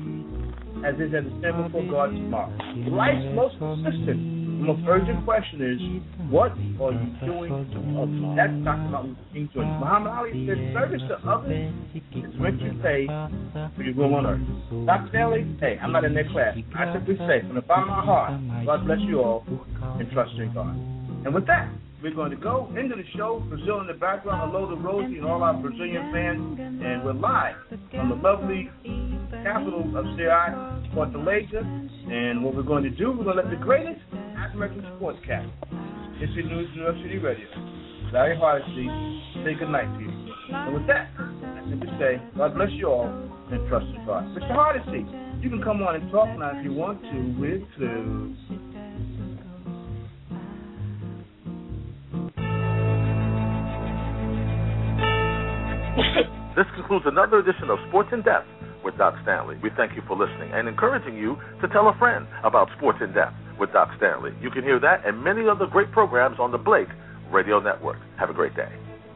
as is at the stand before God tomorrow. Life's most consistent. The most urgent question is, what are you doing to others? That's Doctor Martin Luther King Junior Muhammad Ali said, service to others is what you pay for your room on earth. Doctor Stanley, hey, I'm not in that class. I simply say, from the bottom of my heart, God bless you all, and trust in God. And with that, we're going to go into the show. Brazil in the background, hello to Rosie and all our Brazilian fans, and we're live from the lovely capital of C I, Fortaleza. And what we're going to do, we're going to let the greatest African sportscast, History News New York City Radio, Larry Hardesty, say good night to you. And with that, I simply say, God bless you all, and trust in God. Mister Hardesty, you can come on and talk now if you want to with clues. This concludes another edition of Sports in Depth with Doc Stanley. We thank you for listening and encouraging you to tell a friend about Sports in Depth with Doc Stanley. You can hear that and many other great programs on the Blake Radio Network. Have a great day.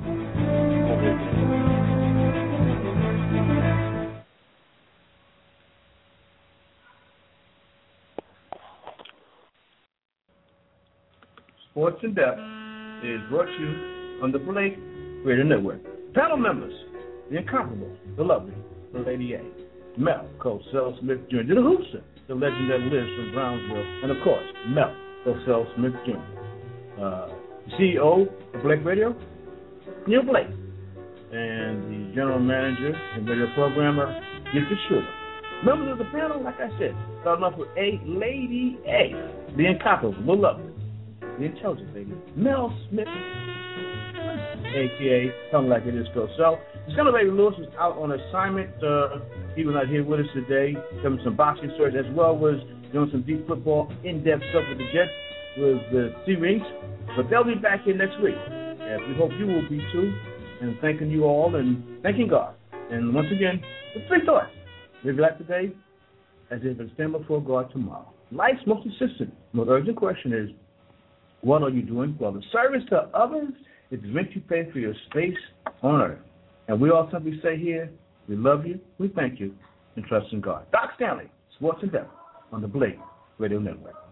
Sports in Depth is brought to you on the Blake Radio Network. Panel members, the incomparable, the lovely, the Lady A, Mel Cosell Smith Junior, the Hoopster, the legend that lives from Brownsville, and of course, Mel Cosell Smith Junior Uh, C E O of Blake Radio, Neil Blake, and the general manager and radio programmer, Gifted Sugar. Members of the panel, like I said, starting off with A, Lady A, the incomparable, the lovely, the intelligent lady, Mel Smith, a k a. Tongue Like It Is Cosell. The Son of Baby Lewis was out on assignment. Uh, he was not here with us today, doing some boxing stories, as well as doing some deep football, in-depth stuff with the Jets, with the Sea-Wings. But they'll be back here next week. And we hope you will be too. And thanking you all and thanking God. And once again, the three thoughts. Live your life today as if it's stand before God tomorrow. Life's most consistent. The most urgent question is, what are you doing? Well, the service to others is the rent you pay for your space on earth. And we all simply say here, we love you, we thank you, and trust in God. Doc Stanley, Sports in Depth on the Blake Radio Network.